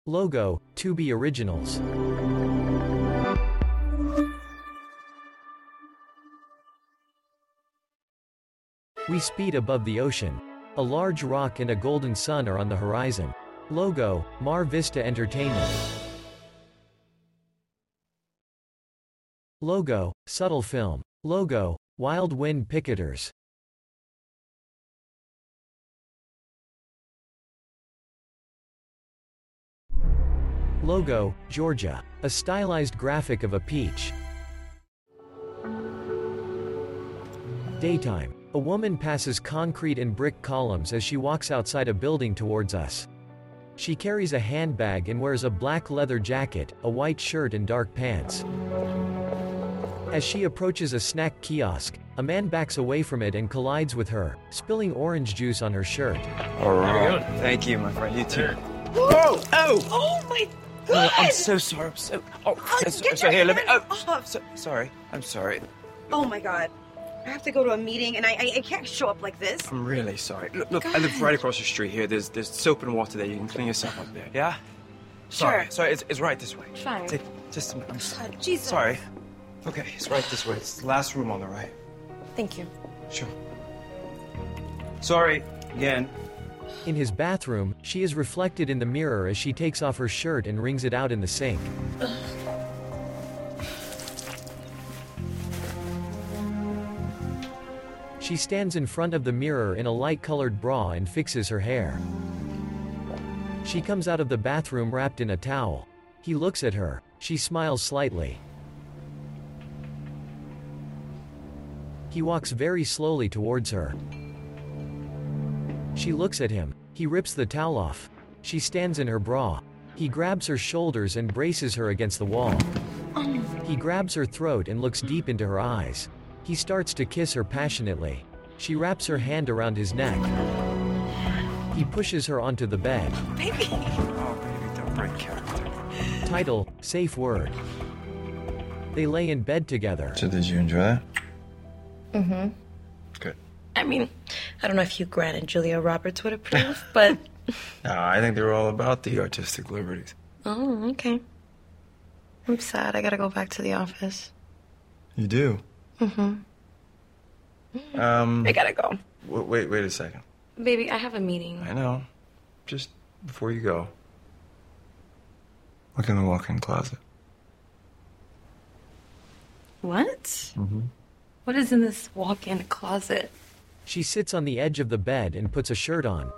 Logo, Tubi Originals. We speed above the ocean. A large rock and a golden sun are on the horizon. Logo, Mar Vista Entertainment. Logo, Subtle Film. Logo, Wild Wind Picketers. Logo, Georgia. A stylized graphic of a peach. Daytime. A woman passes concrete and brick columns as she walks outside a building towards us. She carries a handbag and wears a black leather jacket, a white shirt and dark pants. As she approaches a snack kiosk, a man backs away from it and collides with her, spilling orange juice on her shirt. All right. Thank you, my friend. You too. Whoa! Oh! Oh my God! I'm so sorry. I'm so. So here, let me. Sorry. I'm sorry. Oh my God! I have to go to a meeting, and I can't show up like this. I'm really sorry. Look, I live right across the street here. There's soap and water there. You can clean yourself up there. Yeah. Sorry. Sure. Sorry. It's right this way. Fine. Just a minute. I'm sorry. Jesus. Sorry. Okay, it's right this way. It's the last room on the right. Thank you. Sure. Sorry again. In his bathroom, she is reflected in the mirror as she takes off her shirt and wrings it out in the sink. She stands in front of the mirror in a light-colored bra and fixes her hair. She comes out of the bathroom wrapped in a towel. He looks at her. She smiles slightly. He walks very slowly towards her. She looks at him. He rips the towel off. She stands in her bra. He grabs her shoulders and braces her against the wall. He grabs her throat and looks deep into her eyes. He starts to kiss her passionately. She wraps her hand around his neck. He pushes her onto the bed. Baby. Oh, baby, don't break character. Title, Safe Word. They lay in bed together. So did you enjoy that? Mm-hmm. Good. I mean, I don't know if Hugh Grant and Julia Roberts would approve, but... No, I think they're all about the artistic liberties. Oh, okay. I'm sad. I gotta go back to the office. You do? Mm-hmm. I gotta go. Wait a second. Baby, I have a meeting. I know. Just before you go, look in the walk-in closet. What? Mm-hmm. What is in this walk-in closet? She sits on the edge of the bed and puts a shirt on.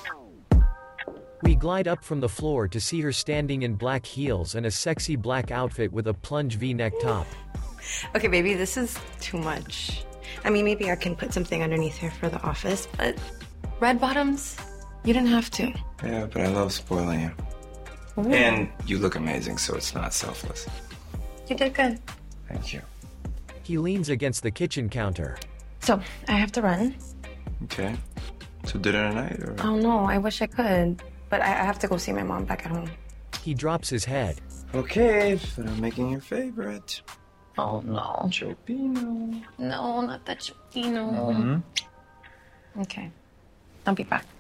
We glide up from the floor to see her standing in black heels and a sexy black outfit with a plunge V-neck top. Okay, baby, this is too much. I mean, maybe I can put something underneath here for the office, but red bottoms, you didn't have to. Yeah, but I love spoiling you. Ooh. And you look amazing, so it's not selfless. You did good. Thank you. He leans against the kitchen counter. So, I have to run. Okay. So dinner tonight, or? Oh, no, I wish I could. But I have to go see my mom back at home. He drops his head. Okay, but I'm making your favorite. Oh, no. Chopino. No, not that Chopino. Mm-hmm. Okay. I'll be back.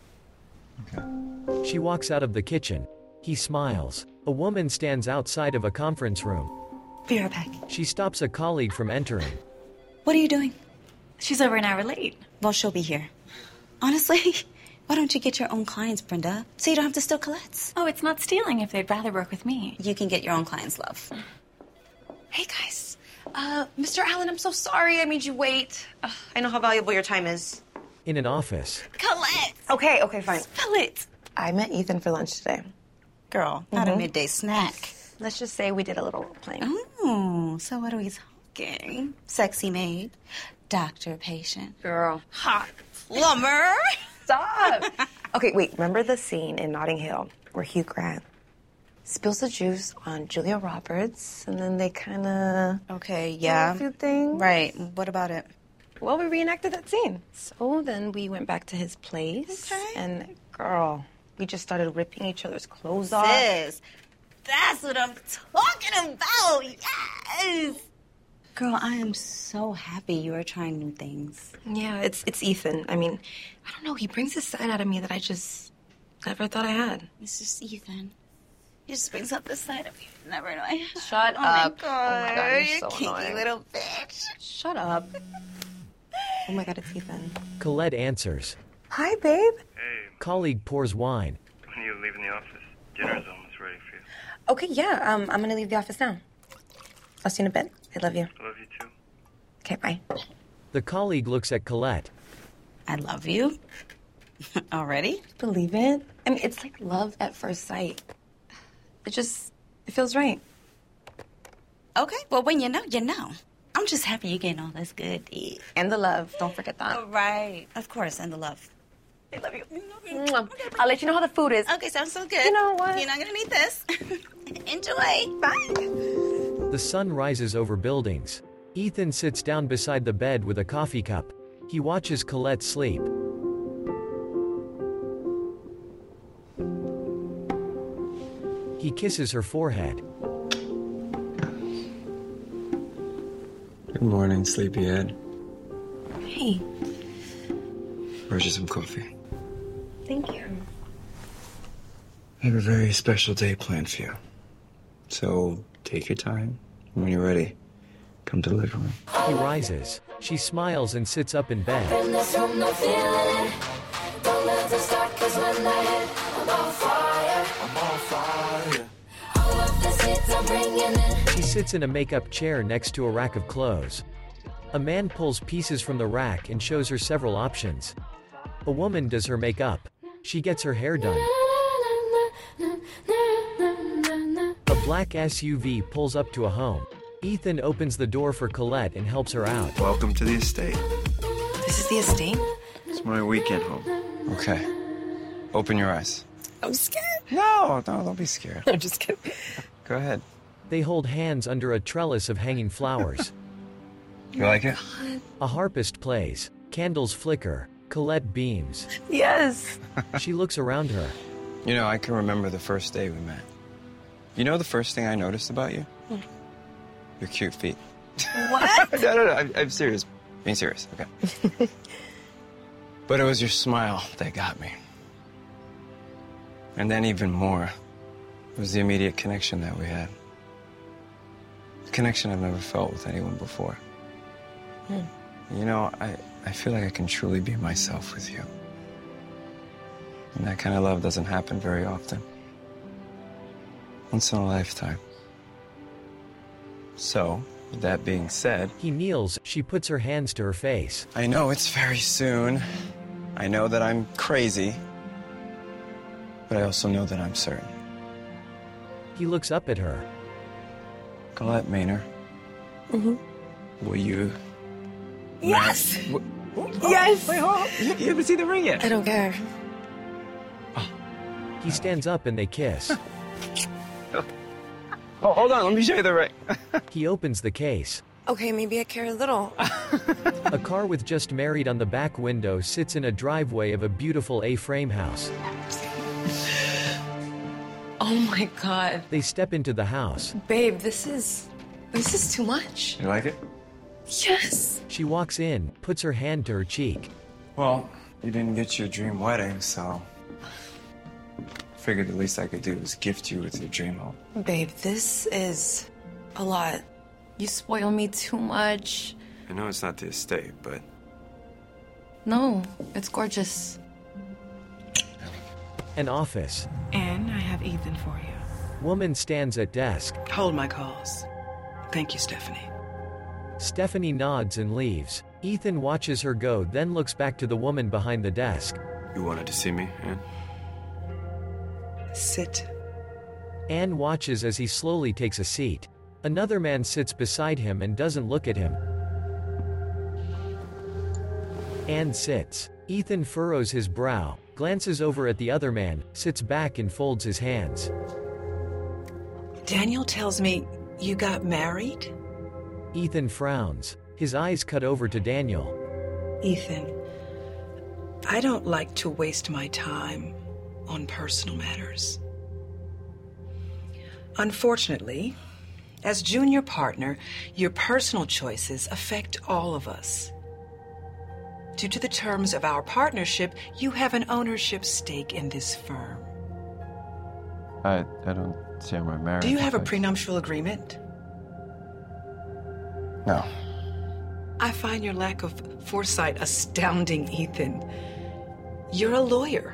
Okay. She walks out of the kitchen. He smiles. A woman stands outside of a conference room. Be right back. She stops a colleague from entering. What are you doing? She's over an hour late. Well, she'll be here. Honestly, why don't you get your own clients, Brenda? So you don't have to steal Colette's. Oh, it's not stealing if they'd rather work with me. You can get your own clients, love. Hey, guys. Mr. Allen, I'm so sorry I made you wait. I know how valuable your time is. In an office. Colette! Okay, fine. Spill it! I met Ethan for lunch today. Girl, not a midday snack. Let's just say we did a little role playing. Oh, so what are we talking? Sexy maid, doctor, patient. Girl. Hot plumber. Stop! Okay, wait. Remember the scene in Notting Hill where Hugh Grant spills the juice on Julia Roberts, and then they kind of Okay, do yeah. a few things? Right. What about it? Well, we reenacted that scene. So then we went back to his place. Okay. And, girl, we just started ripping each other's clothes off. Sis, that's what I'm talking about. Yes. Girl, I am so happy you are trying new things. Yeah, it's Ethan. I mean, I don't know. He brings a side out of me that I just never thought I had. It's just Ethan. He just brings up the side of you. Never annoying. Shut up. Oh my god, you're you so kinky annoying. little bitch. Shut up. Oh my god, it's Ethan. Colette answers. Hi, babe. Hey, Colleague pours wine. when are you leaving the office? Dinner's almost ready for you. Okay, yeah, I'm gonna leave the office now. I'll see you in a bit. I love you. I love you too. Okay, bye. The colleague looks at Colette. I love you. Already? Believe it? I mean, it's like love at first sight. It feels right. Okay, well, when you know, you know. I'm just happy you're getting all this good dick. And the love, don't forget that. All right. Of course, and the love. I love you. Mwah. I'll let you know how the food is. Okay, sounds so good. You know what? You're not gonna need this. Enjoy. Bye. The sun rises over buildings. Ethan sits down beside the bed with a coffee cup. He watches Colette sleep. He kisses her forehead. Good morning, sleepyhead. Hey, Where's you some coffee? thank you. I have a very special day planned for you. So take your time. When you're ready, come to the living room. He rises. She smiles and sits up in bed. She sits in a makeup chair next to a rack of clothes. A man pulls pieces from the rack and shows her several options. A woman does her makeup. She gets her hair done. A black SUV pulls up to a home. Ethan opens the door for Colette and helps her out. Welcome to the estate. This is the estate? It's my weekend home. Okay. Open your eyes. I'm scared. No, don't be scared. I'm just kidding. Go ahead. They hold hands under a trellis of hanging flowers. You like it? A harpist plays. Candles flicker. Colette beams. Yes. She looks around her. You know, I can remember the first day we met. You know the first thing I noticed about you? Your cute feet. What? No, I'm serious. Being serious, okay. But it was your smile that got me. And then even more, it was the immediate connection that we had. A connection I've never felt with anyone before. You know, I feel like I can truly be myself with you. And that kind of love doesn't happen very often. Once in a lifetime. So, with that being said, He kneels. She puts her hands to her face. I know it's very soon. I know that I'm crazy. But I also know that I'm certain. He looks up at her. Colette Maynor. Will you... Yes. Oh, Yes. Wait, hold on. You haven't seen the ring yet. I don't care. He stands up and they kiss. Oh, hold on. Let me show you the ring. He opens the case. Okay, maybe I care a little. A car with "Just Married" on the back window sits in a driveway of a beautiful A-frame house. Oh my god. They step into the house. Babe, this is too much. You like it? Yes. She walks in, puts her hand to her cheek. Well, you didn't get your dream wedding, so... Figured the least I could do was gift you with your dream home. Babe, this is a lot. You spoil me too much. I know it's not the estate, but... No, it's gorgeous. An office. And I have Ethan for you. Woman stands at desk. Hold my calls. Thank you, Stephanie. Stephanie nods and leaves. Ethan watches her go, then looks back to the woman behind the desk. You wanted to see me, Anne? Sit. Anne watches as he slowly takes a seat. Another man sits beside him and doesn't look at him. Anne sits. Ethan furrows his brow, glances over at the other man, sits back and folds his hands. Daniel tells me you got married? Ethan frowns. His eyes cut over to Daniel. Ethan, I don't like to waste my time on personal matters. Unfortunately, as junior partner, your personal choices affect all of us. Due to the terms of our partnership, you have an ownership stake in this firm. I don't see how my marriage... Do you have a affects- prenuptial agreement? No. I find your lack of foresight astounding, Ethan. You're a lawyer.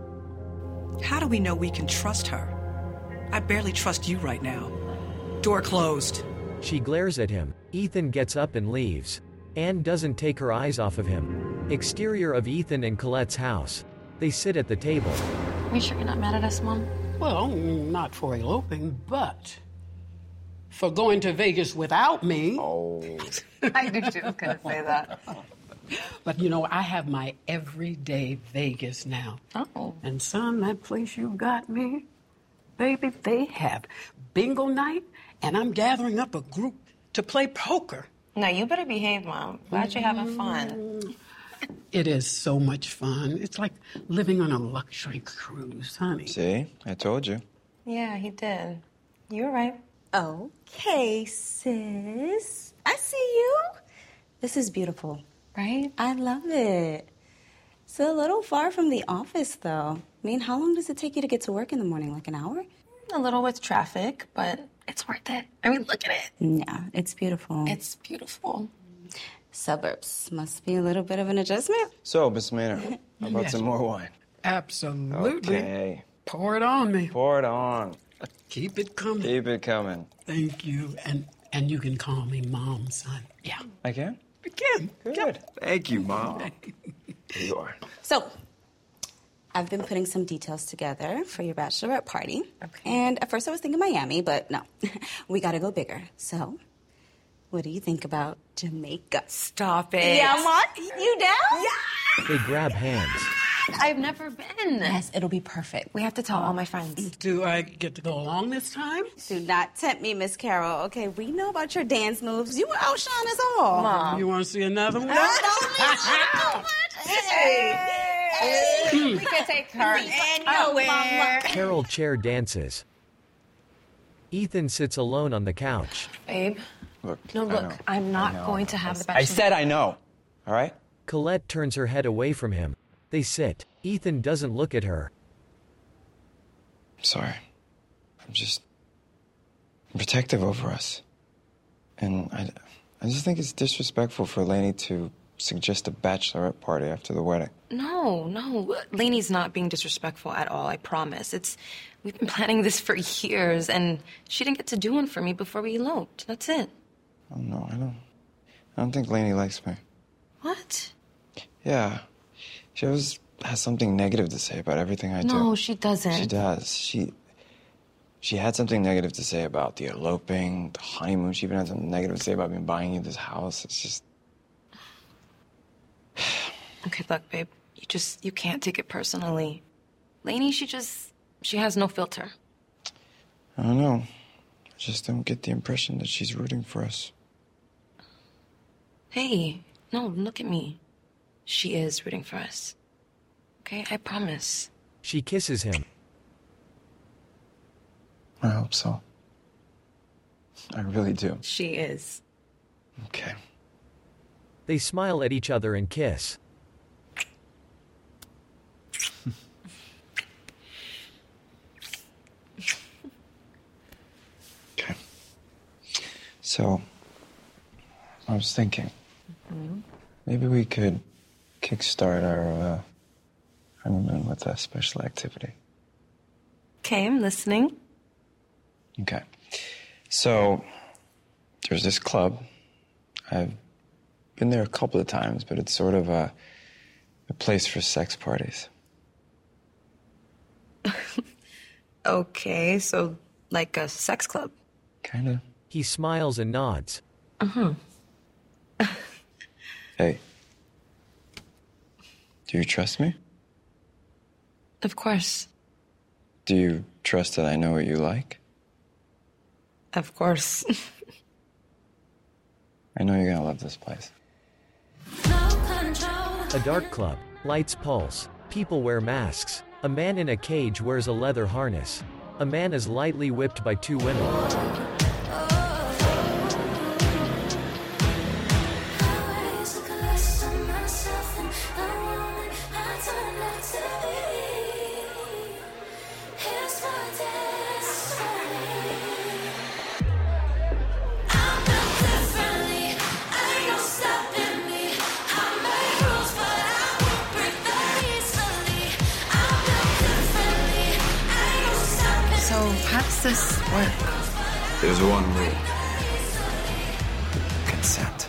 How do we know we can trust her? I barely trust you right now. Door closed. She glares at him. Ethan gets up and leaves. Anne doesn't take her eyes off of him. Exterior of Ethan and Colette's house. They sit at the table. Are you sure you're not mad at us, Mom? Well, not for eloping, but for going to Vegas without me. I knew she was going to say that. But you know, I have my everyday Vegas now. Oh. And son, that place you got me, baby, they have bingo night, and I'm gathering up a group to play poker. Now, you better behave, Mom. Glad you're having fun. It is so much fun. It's like living on a luxury cruise, honey. See? I told you. Yeah, he did. You were right. Okay, sis. I see you. This is beautiful. Right? I love it. It's a little far from the office, though. I mean, how long does it take you to get to work in the morning? Like an hour? A little with traffic, but it's worth it. I mean, look at it. Yeah, it's beautiful. It's beautiful. Suburbs must be a little bit of an adjustment. So, Miss Maynard, how about Yes. some more wine? Absolutely. Okay. Pour it on me. Pour it on. Keep it coming. Keep it coming. Thank you. And you can call me Mom, son. Yeah. I can? You can. Good. Thank you, Mom. Here you are. So, I've been putting some details together for your bachelorette party. Okay. And at first I was thinking Miami, but no. We gotta go bigger. So, what do you think about Jamaica? Stop it. Yeah, Mom? You down? Yeah! They grab hands. I've never been. Yes, it'll be perfect. We have to tell all my friends. Do I get to go along this time? Do not tempt me, Miss Carol. Okay, we know about your dance moves. You outshine us all. Mom. You want to see another one? We can take her anywhere. Carol chair dances. Ethan sits alone on the couch. Babe. Look. No, I look, know. I'm I not know. going to have the I bachelor. said I know. All right? Colette turns her head away from him. They sit. Ethan doesn't look at her. I'm sorry. I'm protective over us. And I just think it's disrespectful for Lainey to suggest a bachelorette party after the wedding. No. Lainey's not being disrespectful at all, I promise. We've been planning this for years, and she didn't get to do one for me before we eloped. That's it. Oh, no, I don't think Lainey likes me. What? Yeah. She always has something negative to say about everything I do. No, she doesn't. She does. She had something negative to say about the eloping, the honeymoon. She even had something negative to say about me buying you this house. It's just... Okay, look, babe. You can't take it personally. Lainey, she has no filter. I don't know. I just don't get the impression that she's rooting for us. Hey, no, look at me. She is rooting for us. Okay, I promise. She kisses him. I hope so. I really do. She is. Okay. They smile at each other and kiss. Okay. So, I was thinking, maybe we could kickstart our honeymoon with a special activity. Okay, I'm listening. Okay. So, there's this club. I've been there a couple of times, but it's sort of a place for sex parties. Okay, so like a sex club. Kind of. He smiles and nods. Hey. Do you trust me? Of course. Do you trust that I know what you like? Of course. I know you're gonna love this place. A dark club. Lights pulse. People wear masks. A man in a cage wears a leather harness. A man is lightly whipped by two women. How does this work? There's one rule. Consent.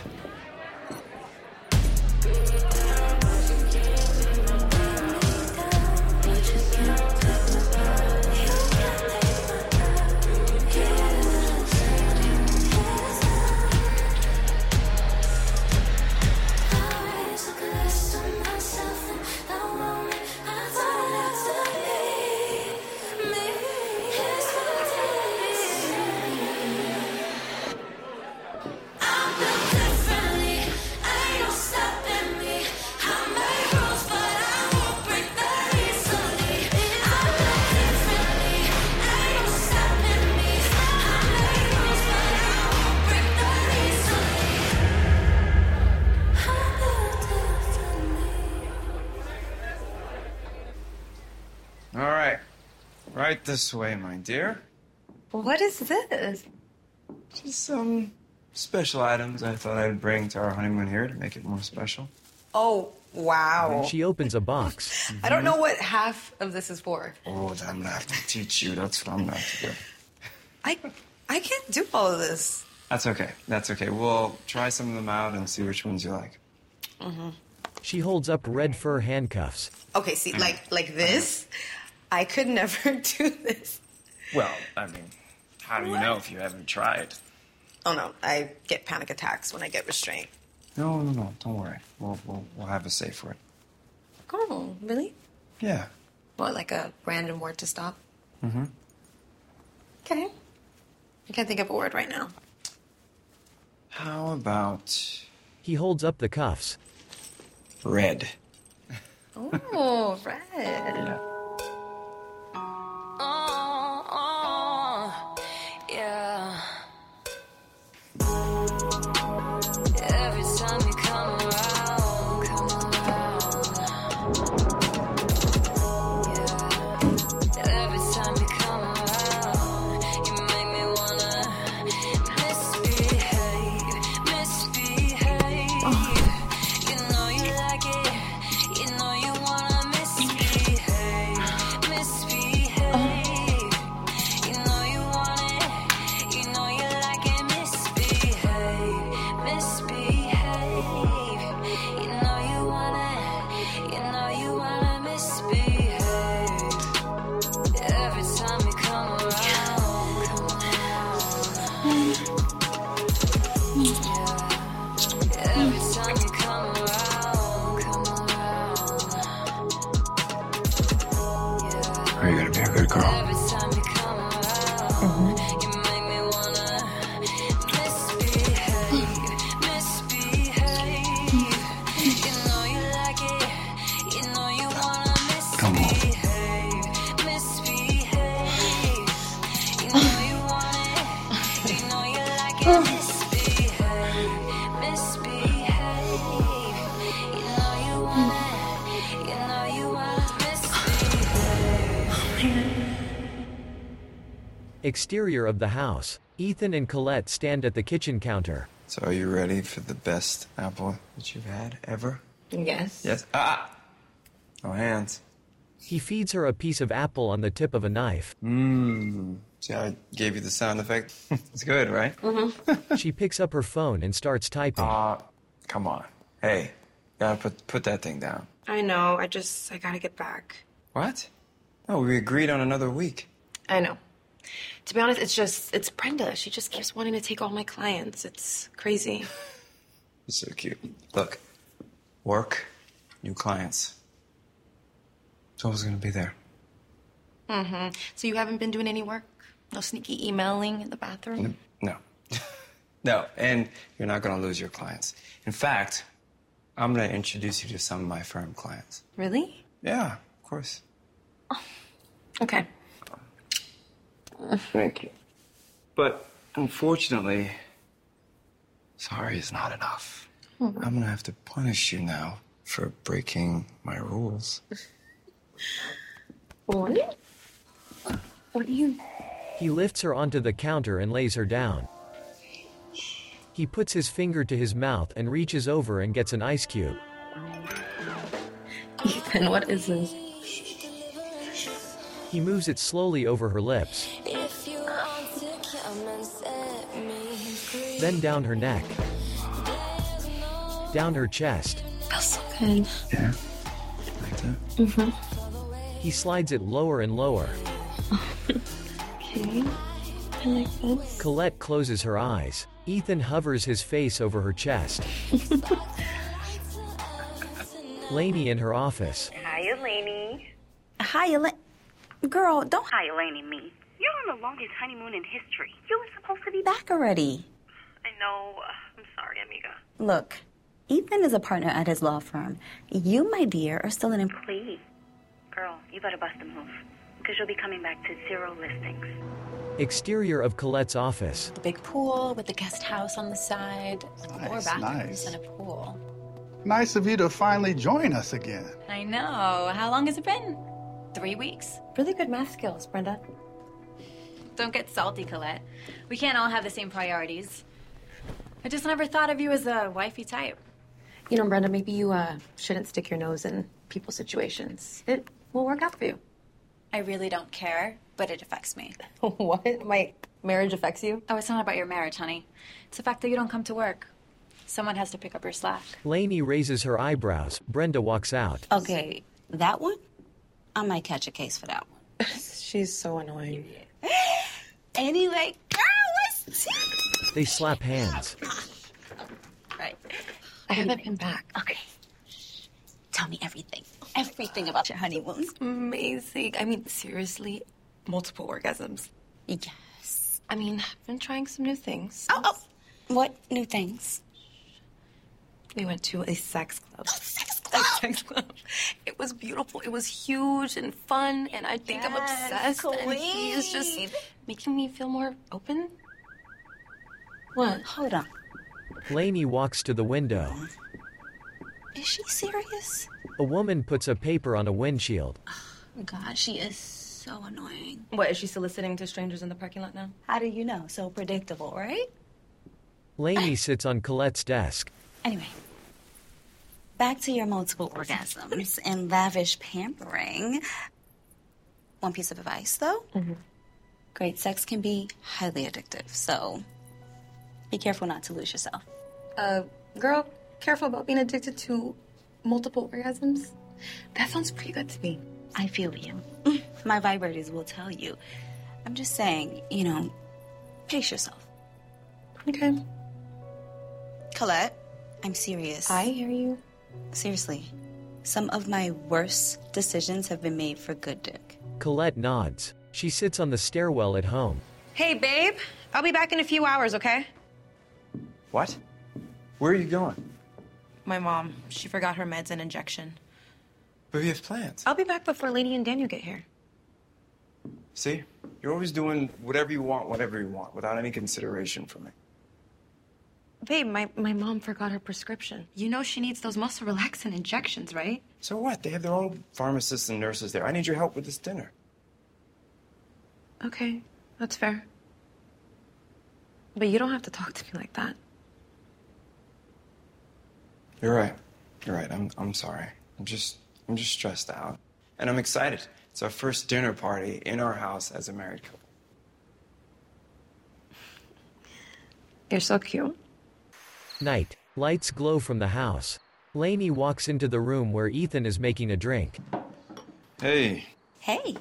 All right. Right this way, my dear. What is this? Just some special items I thought I'd bring to our honeymoon here to make it more special. Oh, wow. She opens a box. I don't know what half of this is for. Oh, I'm gonna have to teach you. That's what I'm gonna have to do. I can't do all of this. That's okay. That's okay. We'll try some of them out and see which ones you like. She holds up red fur handcuffs. Okay, see, like this, I could never do this. Well, I mean, how do you know if you haven't tried? Oh no, I get panic attacks when I get restrained. No. Don't worry. We'll have a safe word. Oh, really? Yeah. What, like a random word to stop? Mm-hmm. Okay. I can't think of a word right now. How about He holds up the cuffs. red? Oh, red. Yeah. Yeah. Every time you come around, yeah. Every time you come around, you make me wanna misbehave. You know you like it, you know you wanna misbehave. You know you want it, you know you like it. Misbehave. You know you want it, you know you wanna misbehave. Every time you come around, every time you come around, Are you gonna be a good girl? every time you come around, you make me wanna misbehave. You know you like it, you know you wanna Come on. misbehave. You know you want it, you know you like it. Misbehave. You know you want it, you know you wanna misbehave. Exterior of the house. Ethan and Colette stand at the kitchen counter. So are you ready for the best apple that you've had ever? Yes. Yes. No hands. He feeds her a piece of apple on the tip of a knife. See how I gave you the sound effect? It's good, right? She picks up her phone and starts typing. Come on. Hey, gotta put that thing down. I know, I gotta get back. What? No, we agreed on another week. I know. To be honest, it's Brenda. She just keeps wanting to take all my clients. It's crazy. You're so cute. Look, work, new clients. It's always gonna be there. So you haven't been doing any work? No sneaky emailing in the bathroom? No. No, and you're not gonna lose your clients. In fact, I'm gonna introduce you to some of my firm clients. Really? Yeah, of course. Okay. Thank you. But unfortunately, sorry is not enough. I'm gonna have to punish you now for breaking my rules. What? What do you... He lifts her onto the counter and lays her down. He puts his finger to his mouth and reaches over and gets an ice cube. Ethan, what is this? He moves it slowly over her lips. If come and set me free. Then down her neck. Down her chest. Feels so good. Yeah? Like that? He slides it lower and lower. Okay. I like this. Colette closes her eyes. Ethan hovers his face over her chest. Lainey in her office. Hi, Elaine. Hi, Elaine. Girl, don't. Hi, Elaine, me. You're on the longest honeymoon in history. You were supposed to be Back already. I know. I'm sorry, amiga. Look, Ethan is a partner at his law firm. You, my dear, are still an employee. Please. Girl, you better bust a move. Because you'll be coming back to 0 listings. Exterior of Colette's office. The big pool with the guest house on the side. 4 bathrooms nice. and a pool. Nice of you to finally join us again. I know. How long has it been? 3 weeks. Really good math skills, Brenda. Don't get salty, Colette. We can't all have the same priorities. I just never thought of you as a wifey type. You know, Brenda, maybe you shouldn't stick your nose in people's situations. It will work out for you. I really don't care, but it affects me. What? My marriage affects you? Oh, it's not about your marriage, honey. It's the fact that you don't come to work. Someone has to pick up your slack. Lainey raises her eyebrows. Brenda walks out. Okay, that one? I might catch a case for that one. She's so annoying. Anyway, girl, let's They slap hands. Right. I haven't been back. Okay. Tell me everything. Everything about your honeymoon. Amazing. I mean, seriously, multiple orgasms. Yes. I mean, I've been trying some new things. Oh. What new things? We went to a sex club. Sex A club. sex club. It was beautiful. It was huge and fun, and I think I'm Yes, obsessed. And he is just queen. making me feel more open. What? Hold on. Lainey walks to the window. Is she serious? A woman puts a paper on a windshield. God, she is so annoying. What, is she soliciting to strangers in the parking lot now? How do you know? So predictable, right? Lainey sits on Colette's desk. Anyway, back to your multiple orgasms and lavish pampering. One piece of advice, though. Great sex can be highly addictive, so be careful not to lose yourself. Girl, careful about being addicted to multiple orgasms. That sounds pretty good to me. I feel you. My vibrators will tell you. I'm just saying, pace yourself. Okay. Colette, I'm serious. I hear you. Seriously, some of my worst decisions have been made for good dick. Colette nods. She sits on the stairwell at home. Hey, babe. I'll be back in a few hours, okay? What? Where are you going? My mom, she forgot her meds and injection. But we have plans. I'll be back before Lady and Daniel get here. See? You're always doing whatever you want, without any consideration for me. Babe, my mom forgot her prescription. You know she needs those muscle relaxant injections, right? So what? They have their own pharmacists and nurses there. I need your help with this dinner. Okay, that's fair. But you don't have to talk to me like that. You're right. I'm sorry. I'm just stressed out. And I'm excited. It's our first dinner party in our house as a married couple. You're so cute. Night. Lights glow from the house. Lainey walks into the room where Ethan is making a drink. Hey. Hey.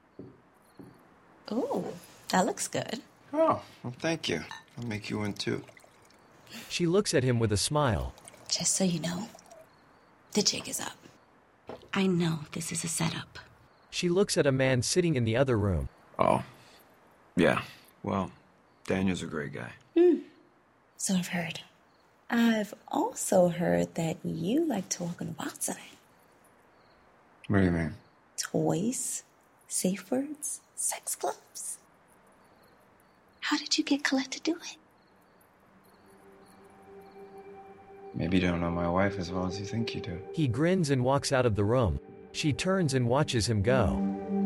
Ooh, that looks good. Oh, well, thank you. I'll make you one too. She looks at him with a smile. Just so you know, the jig is up. I know this is a setup. She looks at a man sitting in the other room. Oh. Yeah. Well, Daniel's a great guy. So I've heard. I've also heard that you like to walk on the wild side. What do you mean? Toys, safe words, sex clubs. How did you get Colette to do it? Maybe you don't know my wife as well as you think you do. He grins and walks out of the room. She turns and watches him go.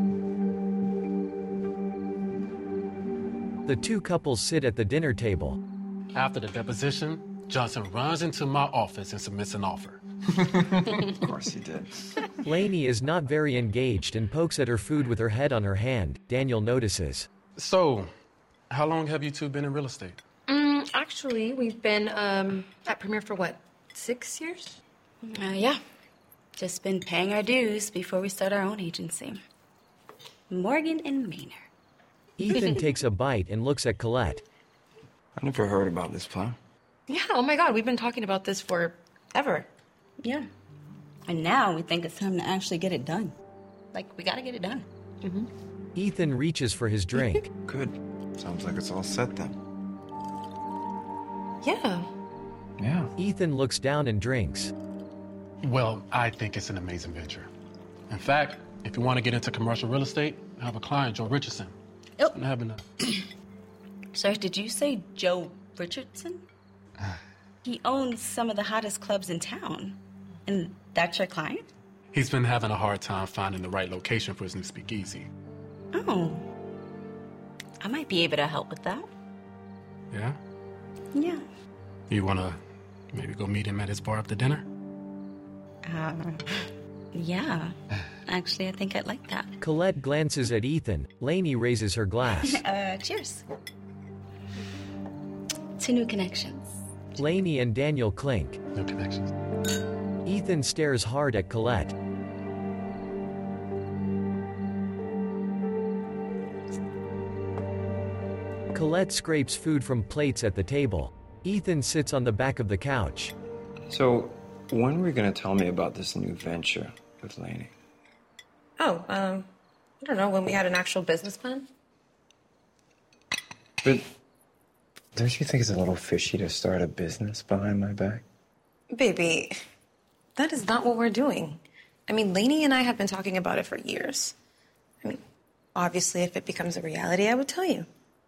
The two couples sit at the dinner table. After the deposition, Johnson runs into my office and submits an offer. Of course he did. Lainey is not very engaged and pokes at her food with her head on her hand. Daniel notices. So, How long have you two been in real estate? Actually, we've been at Premier for what, 6 years? Yeah. Just been paying our dues before we start our own agency. Morgan and Maynard. Ethan takes a bite and looks at Colette. I never heard about this plan. Yeah, oh my God, we've been talking about this for ever. Yeah. And now we think it's time to actually get it done. Like, we gotta get it done. Mm-hmm. Ethan reaches for his drink. Good. Sounds like it's all set then. Yeah. Yeah. Ethan looks down and drinks. Well, I think it's an amazing venture. In fact, if you want to get into commercial real estate, I have a client, Joe Richardson. Oh. I'm having a... Sir, did you say Joe Richardson? He owns some of the hottest clubs in town. And that's your client? He's been having a hard time finding the right location for his new speakeasy. Oh. I might be able to help with that. Yeah? Yeah. You want to maybe go meet him at his bar after dinner? Yeah. Actually, I think I'd like that. Colette glances at Ethan. Lainey raises her glass. Cheers. To new connections. Lainey and Daniel clink. No connections. Ethan stares hard at Colette. Colette scrapes food from plates at the table. Ethan sits on the back of the couch. So, when are we going to tell me about this new venture with Lainey? Oh, I don't know, when we had an actual business plan? But don't you think it's a little fishy to start a business behind my back? Baby, that is not what we're doing. I mean, Lainey and I have been talking about it for years. I mean, obviously, if it becomes a reality, I would tell you.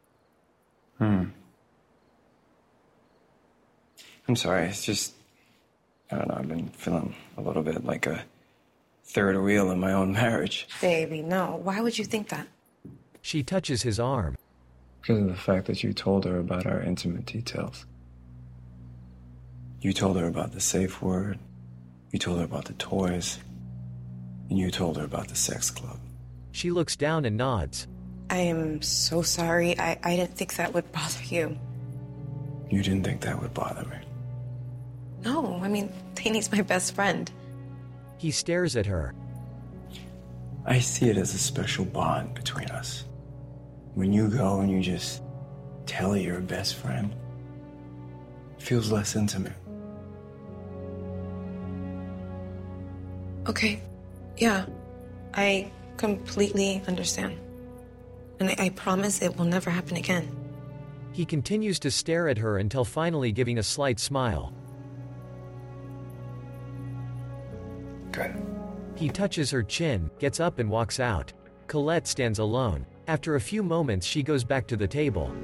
I'm sorry, it's just, I don't know, I've been feeling a little bit like a third wheel in my own marriage. Baby, no. Why would you think that? She touches his arm. Because of the fact that you told her about our intimate details. You told her about the safe word, you told her about the toys, and you told her about the sex club. She looks down and nods. I am so sorry. I didn't think that would bother you. You didn't think that would bother me? No, I mean, Lainey's my best friend. He stares at her. I see it as a special bond between us. When you go and you just tell your best friend, it feels less intimate. Okay, yeah, I completely understand. And I promise it will never happen again. He continues to stare at her until finally giving a slight smile. Good. He touches her chin, gets up and walks out. Colette stands alone. After a few moments, she goes back to the table.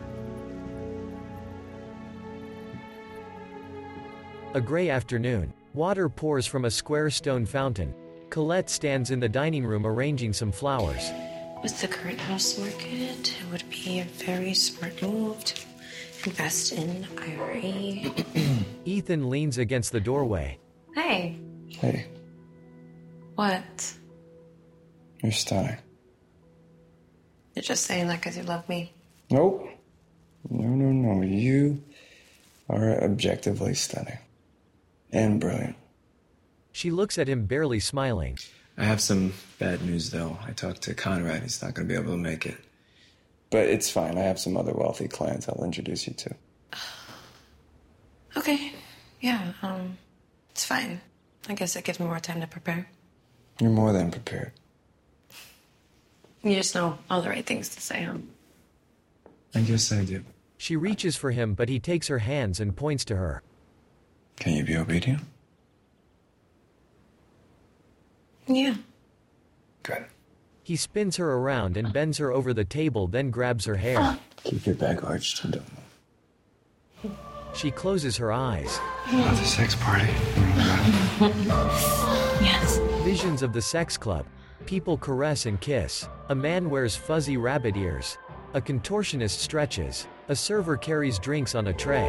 A gray afternoon. Water pours from a square stone fountain. Colette stands in the dining room arranging some flowers. With the current house market, it would be a very smart move to invest in IRA. Ethan leans against the doorway. Hey. Hey, What? you're stunning. You're just saying that because you love me. Nope. No. You are objectively stunning. And brilliant. She looks at him, barely smiling. I have some bad news, though. I talked to Conrad. He's not going to be able to make it. But it's fine. I have some other wealthy clients I'll introduce you to. Okay. Yeah, it's fine. I guess it gives me more time to prepare. You're more than prepared. You just know all the right things to say, huh? I guess I do. She reaches for him, but he takes her hands and points to her. Can you be obedient? Yeah. Good. He spins her around and bends her over the table, then grabs her hair. Keep your back arched and don't move. She closes her eyes. Not the sex party. Yes. Visions of the sex club. People caress and kiss. A man wears fuzzy rabbit ears. A contortionist stretches. A server carries drinks on a tray.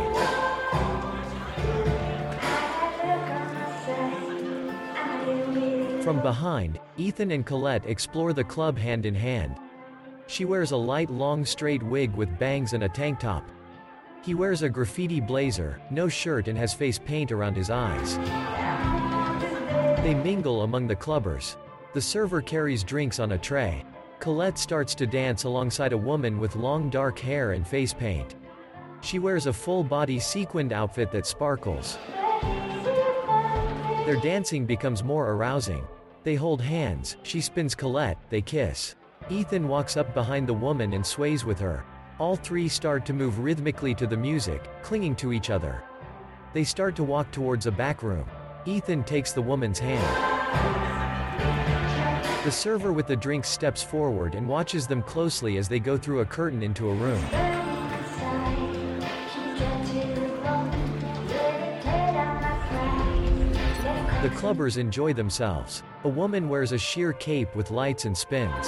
From behind, Ethan and Colette explore the club hand in hand. She wears a light long straight wig with bangs and a tank top. He wears a graffiti blazer, no shirt and has face paint around his eyes. They mingle among the clubbers. The server carries drinks on a tray. Colette starts to dance alongside a woman with long dark hair and face paint. She wears a full-body sequined outfit that sparkles. Their dancing becomes more arousing. They hold hands, she spins Colette, they kiss. Ethan walks up behind the woman and sways with her. All three start to move rhythmically to the music, clinging to each other. They start to walk towards a back room. Ethan takes the woman's hand. The server with the drinks steps forward and watches them closely as they go through a curtain into a room. The clubbers enjoy themselves. A woman wears a sheer cape with lights and spins.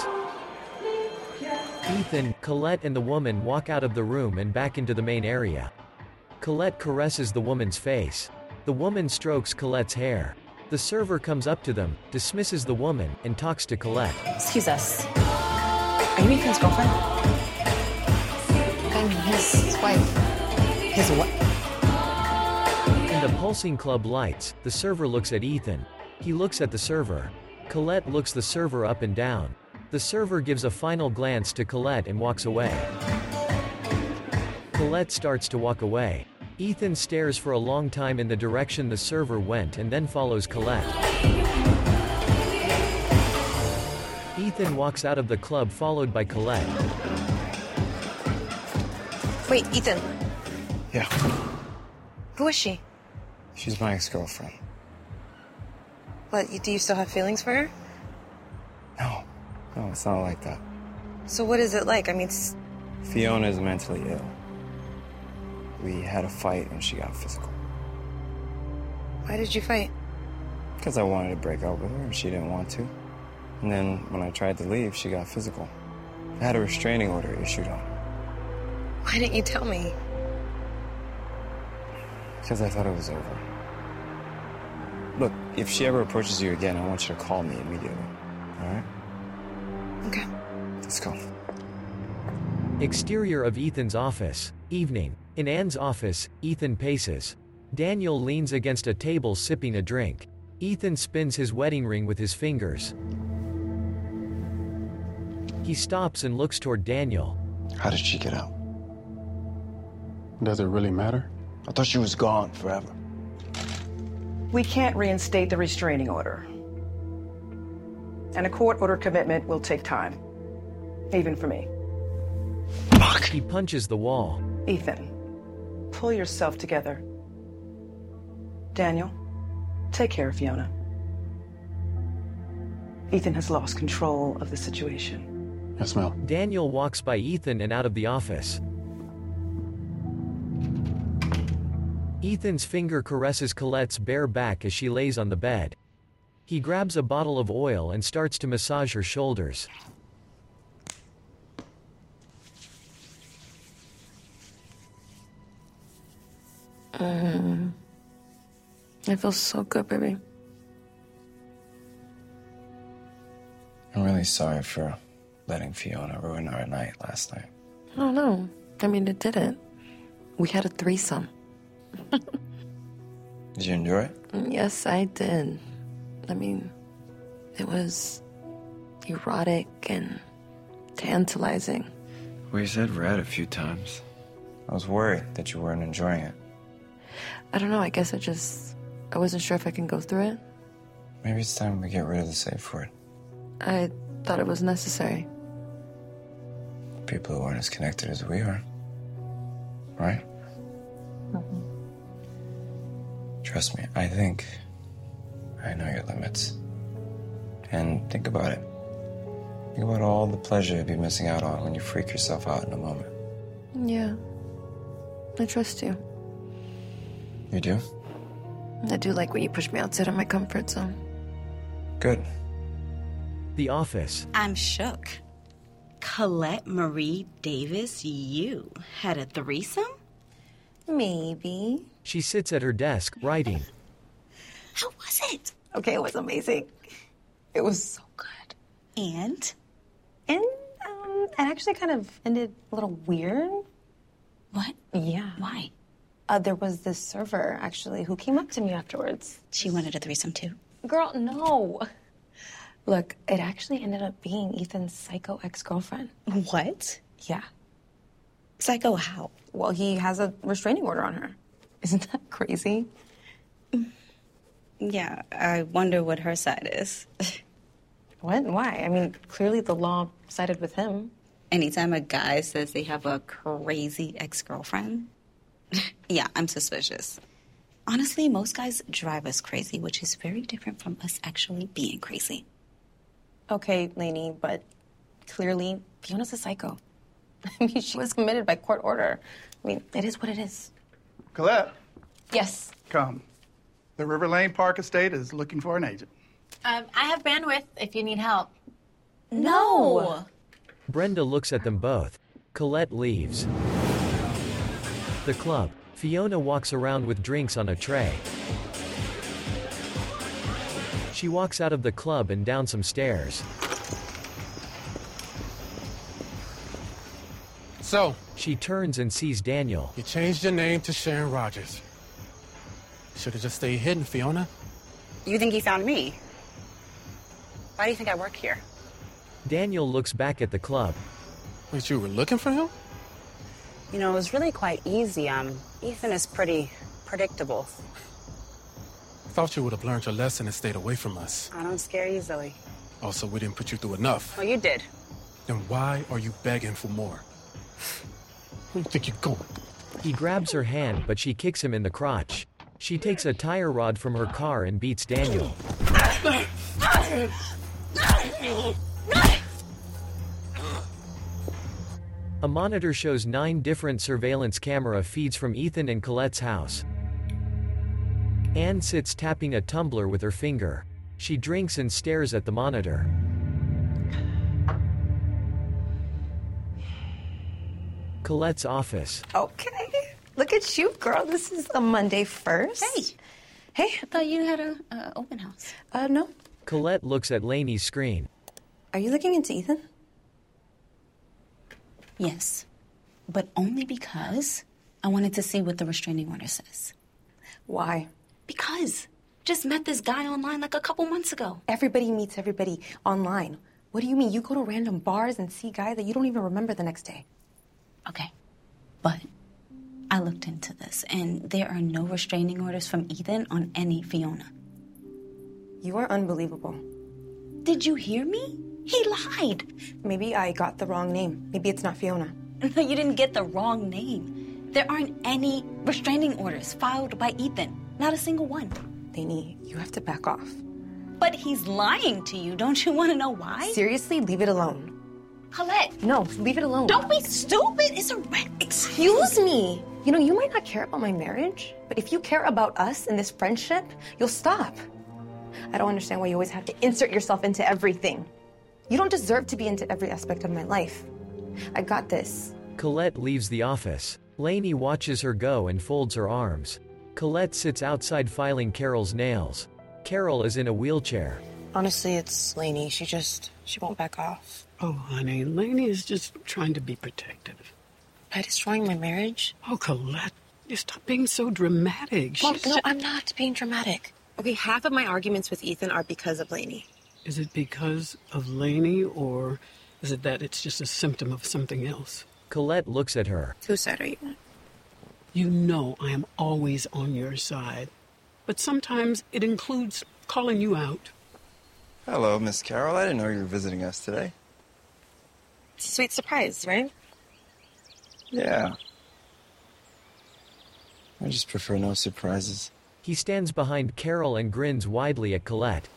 Ethan, Colette and the woman walk out of the room and back into the main area. Colette caresses the woman's face. The woman strokes Colette's hair. The server comes up to them, dismisses the woman, and talks to Colette. Excuse us. Are you Ethan's girlfriend? I'm his wife. His what? In the pulsing club lights, the server looks at Ethan. He looks at the server. Colette looks the server up and down. The server gives a final glance to Colette and walks away. Colette starts to walk away. Ethan stares for a long time in the direction the server went and then follows Colette. Ethan walks out of the club followed by Colette. Wait, Ethan. Yeah, Who is she? she's my ex-girlfriend. What, do you still have feelings for her? No, it's not like that. So what is it like? I mean, Fiona is mentally ill. We had a fight and she got physical. why did you fight? Because I wanted to break up with her and she didn't want to. And then when I tried to leave, she got physical. I had a restraining order issued on her. Why didn't you tell me? Because I thought it was over. Look, if she ever approaches you again, I want you to call me immediately. All right? Okay. Let's go. Exterior of Ethan's office. Evening. In Anne's office, Ethan paces. Daniel leans against a table sipping a drink. Ethan spins his wedding ring with his fingers. He stops and looks toward Daniel. How did she get out? Does it really matter? I thought she was gone forever. We can't reinstate the restraining order. And a court-ordered commitment will take time. Even for me. He punches the wall. Ethan, pull yourself together. Daniel, take care of Fiona. Ethan has lost control of the situation. Yes, ma'am. Daniel walks by Ethan and out of the office. Ethan's finger caresses Colette's bare back as she lays on the bed. He grabs a bottle of oil and starts to massage her shoulders. It feels so good, baby. I'm really sorry for letting Fiona ruin our night last night. Oh, no. I mean, it didn't. We had a threesome. Did you enjoy it? Yes, I did. I mean, it was erotic and tantalizing. We said red a few times. I was worried that you weren't enjoying it. I don't know, I guess I wasn't sure if I can go through it. Maybe it's time we get rid of the safe word. I thought it was necessary. People who aren't as connected as we are. Right? Mm-hmm. Trust me, I think I know your limits. And think about it. Think about all the pleasure you'd be missing out on when you freak yourself out in a moment. Yeah. I trust you. You do? I do like when you push me outside of my comfort zone. Good. The office. I'm shook. Colette Marie Davis, you had a threesome? Maybe. She sits at her desk, writing. How was it? Okay, it was amazing. It was so good. And? And, it actually kind of ended a little weird. What? Yeah. Why? There was this server, actually, who came up to me afterwards. She wanted a threesome too. Girl, no. Look, it actually ended up being Ethan's psycho ex-girlfriend. What? Yeah. Psycho how? Well, he has a restraining order on her. Isn't that crazy? Yeah, I wonder what her side is. What? Why? I mean, clearly the law sided with him. Anytime a guy says they have a crazy ex-girlfriend, yeah, I'm suspicious. Honestly, most guys drive us crazy, which is very different from us actually being crazy. Okay, Lainey, but clearly Fiona's a psycho. I mean, she was committed by court order. I mean, it is what it is. Colette, Yes. come. The River Lane Park Estate is looking for an agent. I have bandwidth if you need help. No. Brenda looks at them both. Colette leaves. The club. Fiona walks around with drinks on a tray. She walks out of the club and down some stairs. So, She turns and sees Daniel. you changed your name to Sharon Rogers. Should have just stayed hidden, Fiona. You think he found me? Why do you think I work here? Daniel looks back at the club. Wait, you were looking for him? You know, it was really quite easy. Ethan is pretty predictable. I thought you would have learned your lesson and stayed away from us. I don't scare easily. Also, we didn't put you through enough. Oh, you did. Then why are you begging for more? Where do you think you're going? He grabs her hand, but she kicks him in the crotch. She takes a tire rod from her car and beats Daniel. A monitor shows 9 different surveillance camera feeds from Ethan and Colette's house. Anne sits tapping a tumbler with her finger. She drinks and stares at the monitor. Colette's office. Okay. Look at you, girl. This is a Monday 1st. Hey. Hey. I thought you had a open house. No. Colette looks at Lainey's screen. Are you looking into Ethan? Yes, but only because I wanted to see what the restraining order says. Why? Because just met this guy online like a couple months ago. Everybody meets everybody online. What do you mean? You go to random bars and see guys that you don't even remember the next day. Okay, but I looked into this, and there are no restraining orders from Ethan on any Fiona. You are unbelievable. Did you hear me? He lied. Maybe I got the wrong name. Maybe it's not Fiona. No, you didn't get the wrong name. There aren't any restraining orders filed by Ethan. Not a single one. Lainey, you have to back off. But he's lying to you. Don't you want to know why? Seriously, leave it alone. Colette. No, leave it alone. Don't be stupid. It's a red. Excuse me. You know, you might not care about my marriage, but if you care about us and this friendship, you'll stop. I don't understand why you always have to insert yourself into everything. You don't deserve to be into every aspect of my life. I got this. Colette leaves the office. Lainey watches her go and folds her arms. Colette sits outside filing Carol's nails. Carol is in a wheelchair. Honestly, it's Lainey. She won't back off. Oh, honey, Lainey is just trying to be protective. By destroying my marriage? Oh, Colette, you stop being so dramatic. Mom, no, I'm not being dramatic. Okay, half of my arguments with Ethan are because of Lainey. Is it because of Lainey, or is it that it's just a symptom of something else? Colette looks at her. Whose side are you on? You know I am always on your side. But sometimes it includes calling you out. Hello, Miss Carol. I didn't know you were visiting us today. It's a sweet surprise, right? Yeah. I just prefer no surprises. He stands behind Carol and grins widely at Colette.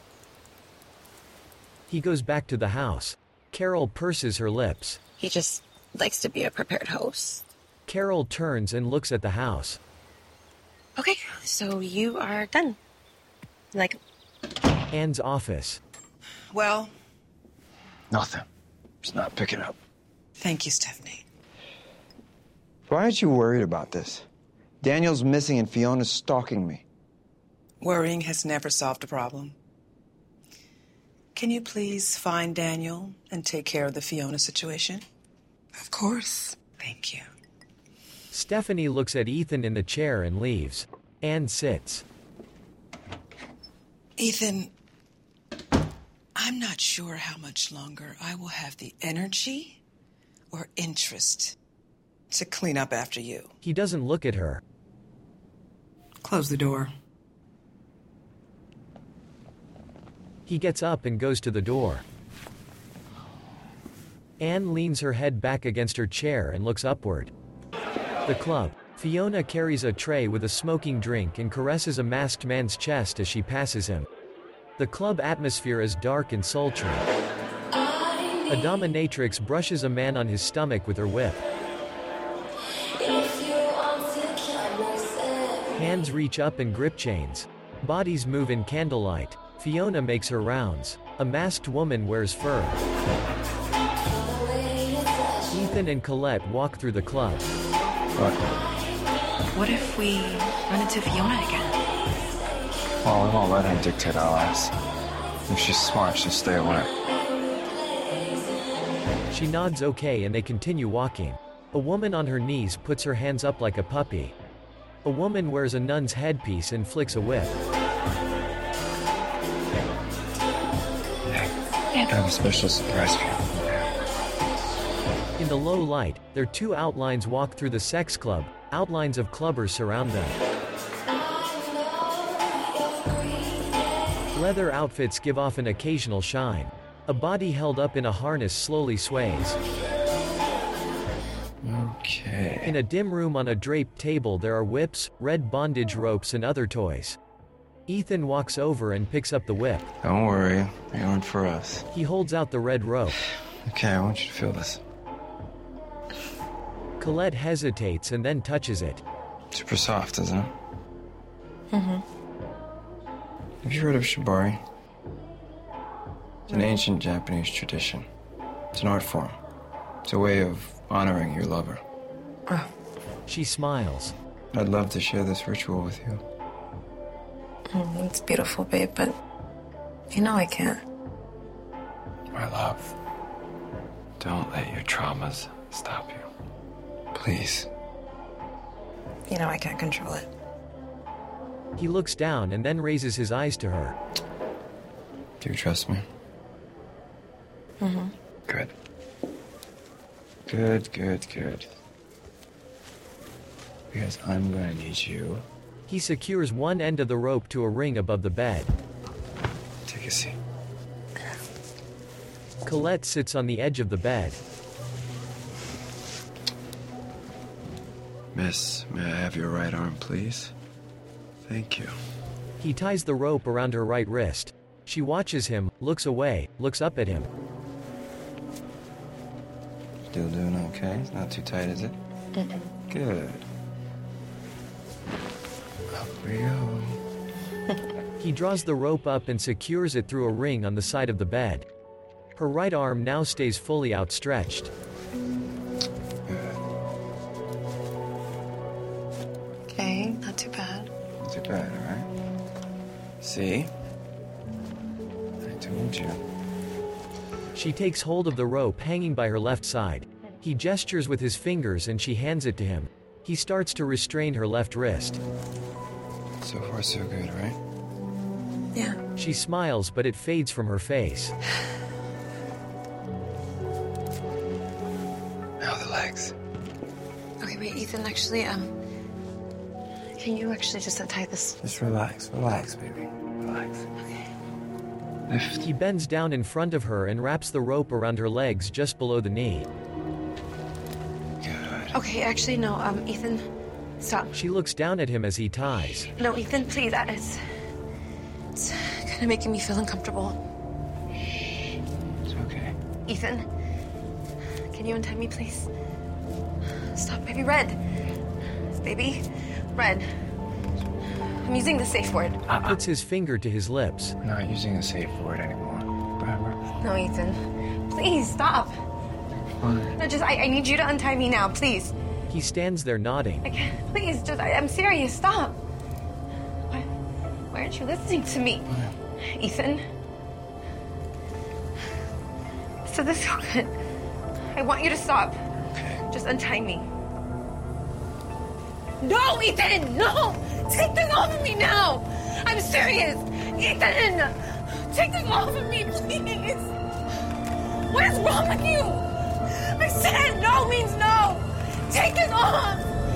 He goes back to the house. Carol purses her lips. He just likes to be a prepared host. Carol turns and looks at the house. Okay, so you are done. Like Anne's office. Well, Nothing. Just not picking up. thank you, Stephanie. Why aren't you worried about this? Daniel's missing and Fiona's stalking me. Worrying has never solved a problem. Can you please find Daniel and take care of the Fiona situation? Of course. Thank you. Stephanie looks at Ethan in the chair and leaves. Anne sits. Ethan, I'm not sure how much longer I will have the energy or interest to clean up after you. He doesn't look at her. Close the door. He gets up and goes to the door. Anne leans her head back against her chair and looks upward. The club. Fiona carries a tray with a smoking drink and caresses a masked man's chest as she passes him. The club atmosphere is dark and sultry. A dominatrix brushes a man on his stomach with her whip. Hands reach up and grip chains. Bodies move in candlelight. Fiona makes her rounds. A masked woman wears fur. Ethan and Colette walk through the club. What if we run into Fiona again? Well, we won't let her dictate our lives. If she's smart, she'll stay away. She nods okay and they continue walking. A woman on her knees puts her hands up like a puppy. A woman wears a nun's headpiece and flicks a whip. I have a special surprise for you. In the low light, their two outlines walk through the sex club. Outlines of clubbers surround them. Leather outfits give off an occasional shine. A body held up in a harness slowly sways. Okay. In a dim room on a draped table there are whips, red bondage ropes and other toys. Ethan walks over and picks up the whip. Don't worry, they aren't for us. He holds out the red rope. Okay, I want you to feel this. Colette hesitates and then touches it. Super soft, isn't it? Mm-hmm. Have you heard of shibari? It's an ancient Japanese tradition. It's an art form. It's a way of honoring your lover. Oh. She smiles. I'd love to share this ritual with you. It's beautiful, babe, but you know I can't. My love, don't let your traumas stop you. Please. You know I can't control it. He looks down and then raises his eyes to her. Do you trust me? Mm-hmm. Good. Good. Because I'm gonna need you. He secures one end of the rope to a ring above the bed. Take a seat. Colette sits on the edge of the bed. Miss, may I have your right arm, please? Thank you. He ties the rope around her right wrist. She watches him, looks away, looks up at him. Still doing okay? It's not too tight, is it? Mm-mm. Good. Up we go. He draws the rope up and secures it through a ring on the side of the bed. Her right arm now stays fully outstretched. Okay, not too bad. Not too bad, all right? See? I told you. She takes hold of the rope hanging by her left side. He gestures with his fingers and she hands it to him. He starts to restrain her left wrist. So far, so good, right? Yeah. She smiles, but it fades from her face. Now the legs. Okay, wait, Ethan, actually, can you actually just untie this? Just relax, baby. Relax. Okay. Lift. He bends down in front of her and wraps the rope around her legs just below the knee. Good. Okay, actually, no, Ethan, stop. She looks down at him as he ties. No, Ethan, please, it's kind of making me feel uncomfortable. It's okay. Ethan, can you untie me, please? Stop, baby. Red. Baby. Red. I'm using the safe word. He puts his finger to his lips. I'm not using a safe word anymore. Remember? No, Ethan. Please, stop. Fine. No, I need you to untie me now, please. He stands there nodding. I can't. Please, I'm serious. Stop. Why aren't you listening to me? Ethan? So this is so good. I want you to stop. Just untie me. No, Ethan! No! Take this off of me now! I'm serious! Ethan! Take this off of me, please! What is wrong with you? I said no means no! Take this off!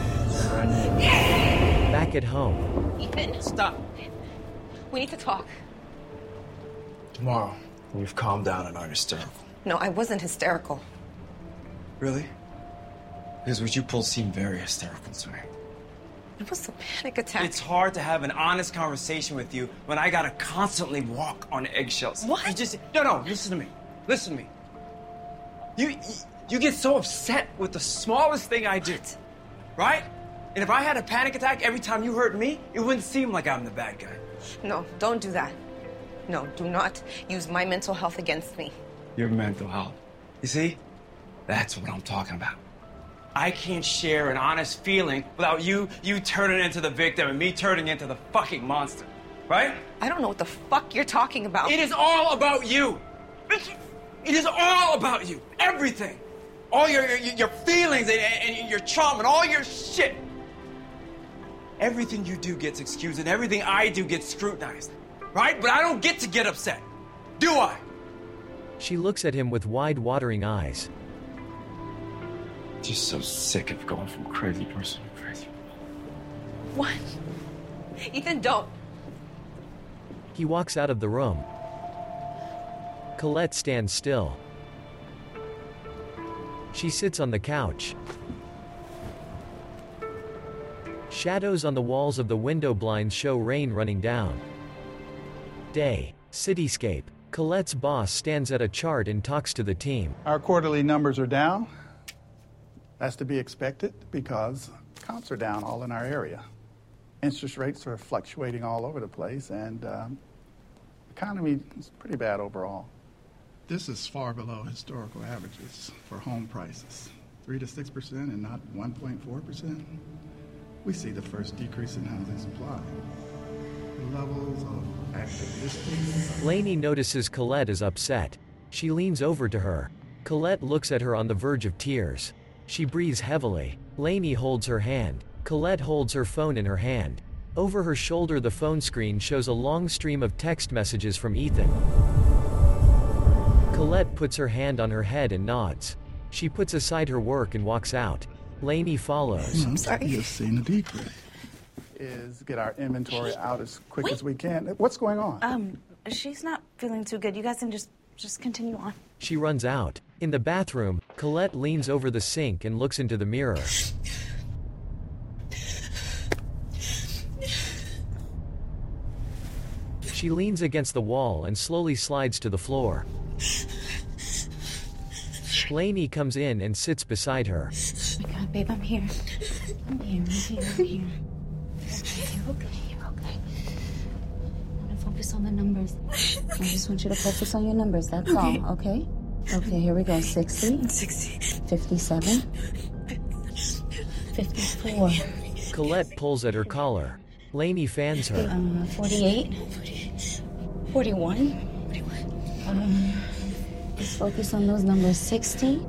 Back at home, Ethan, Stop. we need to talk. Tomorrow, when you've calmed down and aren't hysterical. No, I wasn't hysterical. Really? Because what you pulled seemed very hysterical to me. It was a panic attack. It's hard to have an honest conversation with you when I gotta constantly walk on eggshells. What? No, listen to me. Listen to me. You get so upset with the smallest thing I do, right? And if I had a panic attack every time you hurt me, it wouldn't seem like I'm the bad guy. No, don't do that. No, do not use my mental health against me. Your mental health. You see? That's what I'm talking about. I can't share an honest feeling without you turning into the victim and me turning into the fucking monster. Right? I don't know what the fuck you're talking about. It is all about you. It is all about you. Everything. All your feelings and your trauma and all your shit. Everything you do gets excused and everything I do gets scrutinized. Right? But I don't get to get upset. Do I? she looks at him with wide, watering eyes. Just so sick of going from crazy person to crazy. What? Ethan, don't. He walks out of the room. Colette stands still. She sits on the couch. Shadows on the walls of the window blinds show rain running down. Day. Cityscape. Colette's boss stands at a chart and talks to the team. Our quarterly numbers are down. That's to be expected because comps are down all in our area. Interest rates are fluctuating all over the place, and the economy is pretty bad overall. This is far below historical averages for home prices, 3 to 6% and not 1.4%. We see the first decrease in housing supply. The levels of active listings. Lainey notices Colette is upset. She leans over to her. Colette looks at her on the verge of tears. She breathes heavily. Lainey holds her hand. Colette holds her phone in her hand. Over her shoulder, the phone screen shows a long stream of text messages from Ethan. Colette puts her hand on her head and nods. She puts aside her work and walks out. Lainey follows. I'm sorry. You've seen a decrease. Is get our inventory out as quick as we can. What's going on? She's not feeling too good. You guys can just continue on. She runs out. In the bathroom, Colette leans over the sink and looks into the mirror. She leans against the wall and slowly slides to the floor. Lainey comes in and sits beside her. Oh my God, babe, I'm here. I'm here. You're okay. I want to focus on the numbers. I just want you to focus on your numbers, that's all, okay? Okay, here we go. 60. 57. 54. Colette pulls at her collar. Lainey fans her. 48. 41. Just focus on those numbers. 60.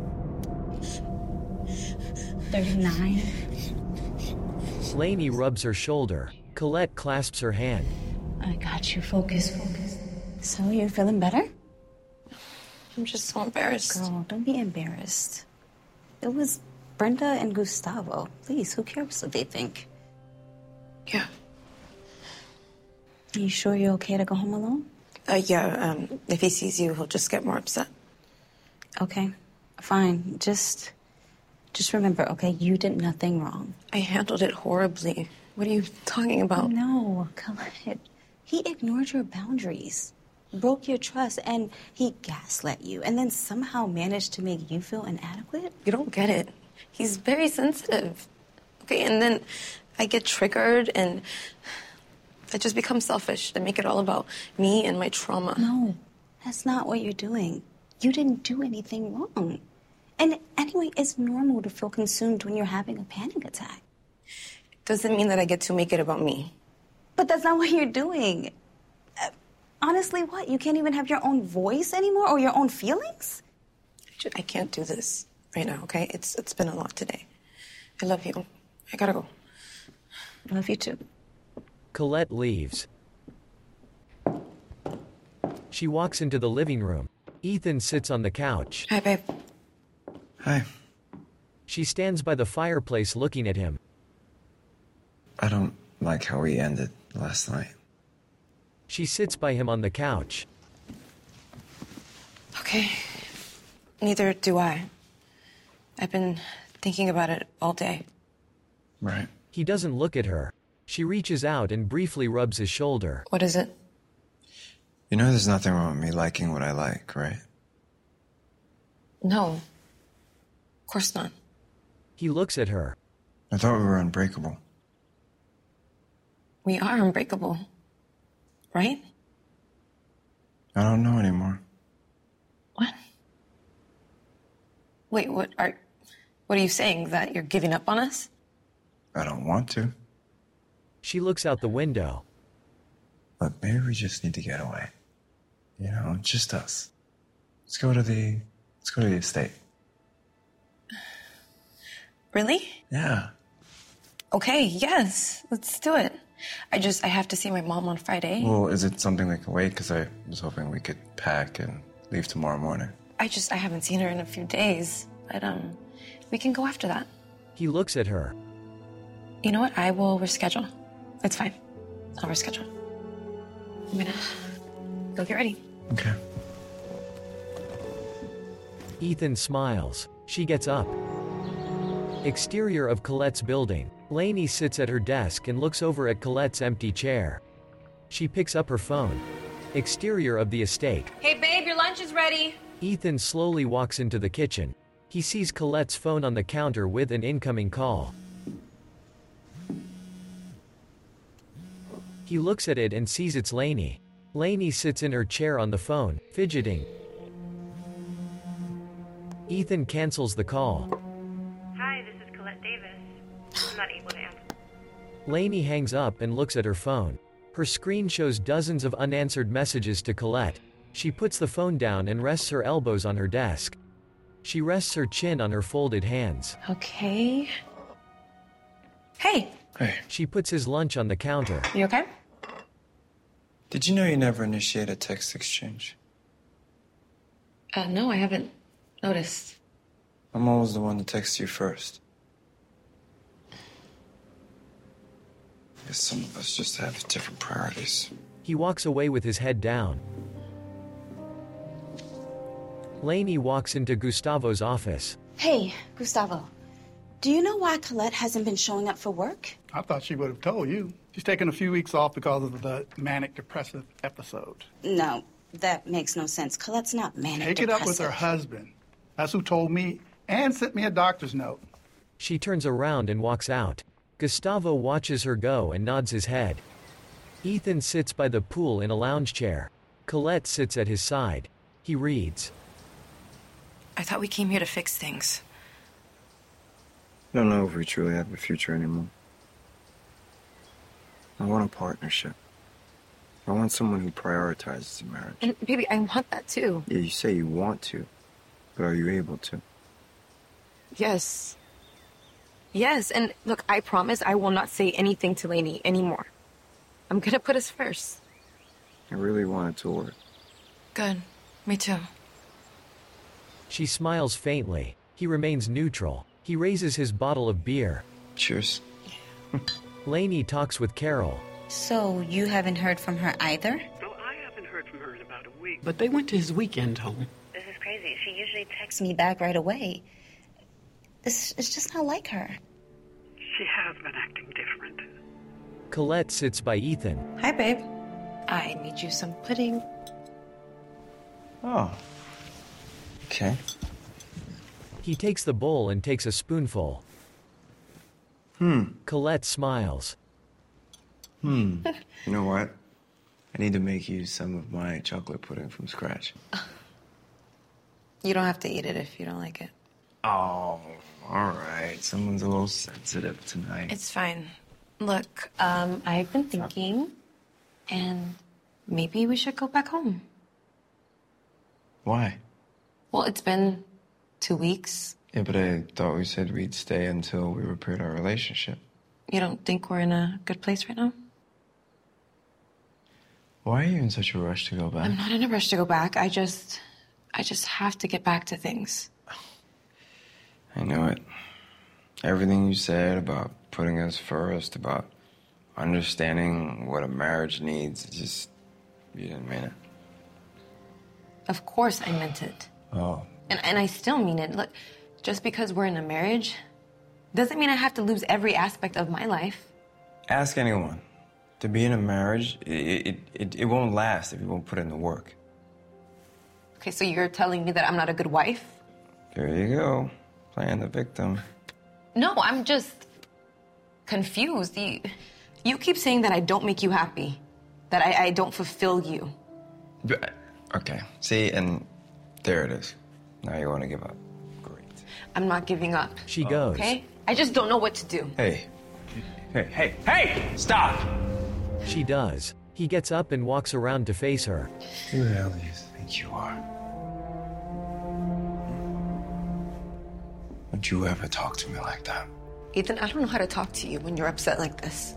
39. Lainey rubs her shoulder. Colette clasps her hand. I got you. Focus. So, you're feeling better? I'm just so embarrassed. Girl, don't be embarrassed. It was Brenda and Gustavo. Please, who cares what they think? Yeah. Are you sure you're okay to go home alone? Yeah, if he sees you, he'll just get more upset. Okay, fine. Just remember, okay, you did nothing wrong. I handled it horribly. What are you talking about? No, Colette. He ignored your boundaries, broke your trust, and he gaslit you, and then somehow managed to make you feel inadequate? You don't get it. He's very sensitive. Okay, and then I get triggered, and I just become selfish and make it all about me and my trauma. No, that's not what you're doing. You didn't do anything wrong. And anyway, it's normal to feel consumed when you're having a panic attack. Doesn't mean that I get to make it about me. But that's not what you're doing. Honestly, what? You can't even have your own voice anymore or your own feelings? I can't do this. right now, okay? It's been a lot today. I love you. I gotta go. I love you too. Colette leaves. She walks into the living room. Ethan sits on the couch. Hi, babe. Hi. She stands by the fireplace looking at him. I don't like how we ended last night. She sits by him on the couch. Okay. Neither do I. I've been thinking about it all day. Right. He doesn't look at her. She reaches out and briefly rubs his shoulder. What is it? You know there's nothing wrong with me liking what I like, right? No. Of course not. He looks at her. I thought we were unbreakable. We are unbreakable. Right? I don't know anymore. What? Wait, what are you saying? That you're giving up on us? I don't want to. She looks out the window. But maybe we just need to get away. You know, just us. Let's go to the estate. Really? Yeah. Okay, yes. Let's do it. I have to see my mom on Friday. Well, is it something that can wait? Because I was hoping we could pack and leave tomorrow morning. I haven't seen her in a few days. But, we can go after that. He looks at her. You know what? I will reschedule. It's fine. I'll reschedule. I'm gonna go get ready. Okay. Ethan smiles. She gets up. Exterior of Colette's building. Lainey sits at her desk and looks over at Colette's empty chair. She picks up her phone. Exterior of the estate. Hey, babe, your lunch is ready. Ethan slowly walks into the kitchen. He sees Colette's phone on the counter with an incoming call. He looks at it and sees it's Lainey. Lainey sits in her chair on the phone, fidgeting. Ethan cancels the call. Hi, this is Colette Davis. I'm not able to answer. Lainey hangs up and looks at her phone. Her screen shows dozens of unanswered messages to Colette. She puts the phone down and rests her elbows on her desk. She rests her chin on her folded hands. Okay. Hey. Hey. She puts his lunch on the counter. You okay? Did you know you never initiate a text exchange? No, I haven't noticed. I'm always the one to text you first. I guess some of us just have different priorities. He walks away with his head down. Lainey walks into Gustavo's office. Hey, Gustavo. Do you know why Colette hasn't been showing up for work? I thought she would have told you. She's taken a few weeks off because of the manic depressive episode. No, that makes no sense. Colette's not manic Take it up with her husband. That's who told me and sent me a doctor's note. She turns around and walks out. Gustavo watches her go and nods his head. Ethan sits by the pool in a lounge chair. Colette sits at his side. He reads. I thought we came here to fix things. I don't know if we truly have a future anymore. I want a partnership. I want someone who prioritizes a marriage. And baby, I want that too. Yeah, you say you want to, but are you able to? Yes. Yes, and look, I promise I will not say anything to Lainey anymore. I'm gonna put us first. I really want it to work. Good. Me too. She smiles faintly. He remains neutral. He raises his bottle of beer. Cheers. Lainey talks with Carol. So you haven't heard from her either? No, I haven't heard from her in about a week. But they went to his weekend home. This is crazy. She usually Texts me back right away. It's just not like her. She has been acting different. Colette sits by Ethan. Hi, babe. I made you some pudding. Oh. Okay. He takes the bowl and takes a spoonful. Colette smiles. You know what? I need to make you some of my chocolate pudding from scratch. You don't have to eat it if you don't like it. Oh, all right. Someone's a little sensitive tonight. It's fine. Look, I've been thinking, and maybe we should go back home. Why? Well, it's been 2 weeks. Yeah, but I thought we said we'd stay until we repaired our relationship. You don't think we're in a good place right now? Why are you in such a rush to go back? I'm not in a rush to go back. I just have to get back to things. I know it. Everything you said about putting us first, about understanding what a marriage needs, you didn't mean it. Of course I meant it. Oh. And I still mean it. Look, just because we're in a marriage doesn't mean I have to lose every aspect of my life. Ask anyone. To be in a marriage, it won't last if you won't put in the work. Okay, so you're telling me that I'm not a good wife? There you go, playing the victim. No, I'm just confused. You keep saying that I don't make you happy, that I don't fulfill you. Okay, see, and there it is. Now you want to give up. I'm not giving up. She goes. Okay? I just don't know what to do. Hey, stop! She does. He gets up and walks around to face her. Who the hell do you think you are? Would you ever talk to me like that? Ethan, I don't know how to talk to you when you're upset like this.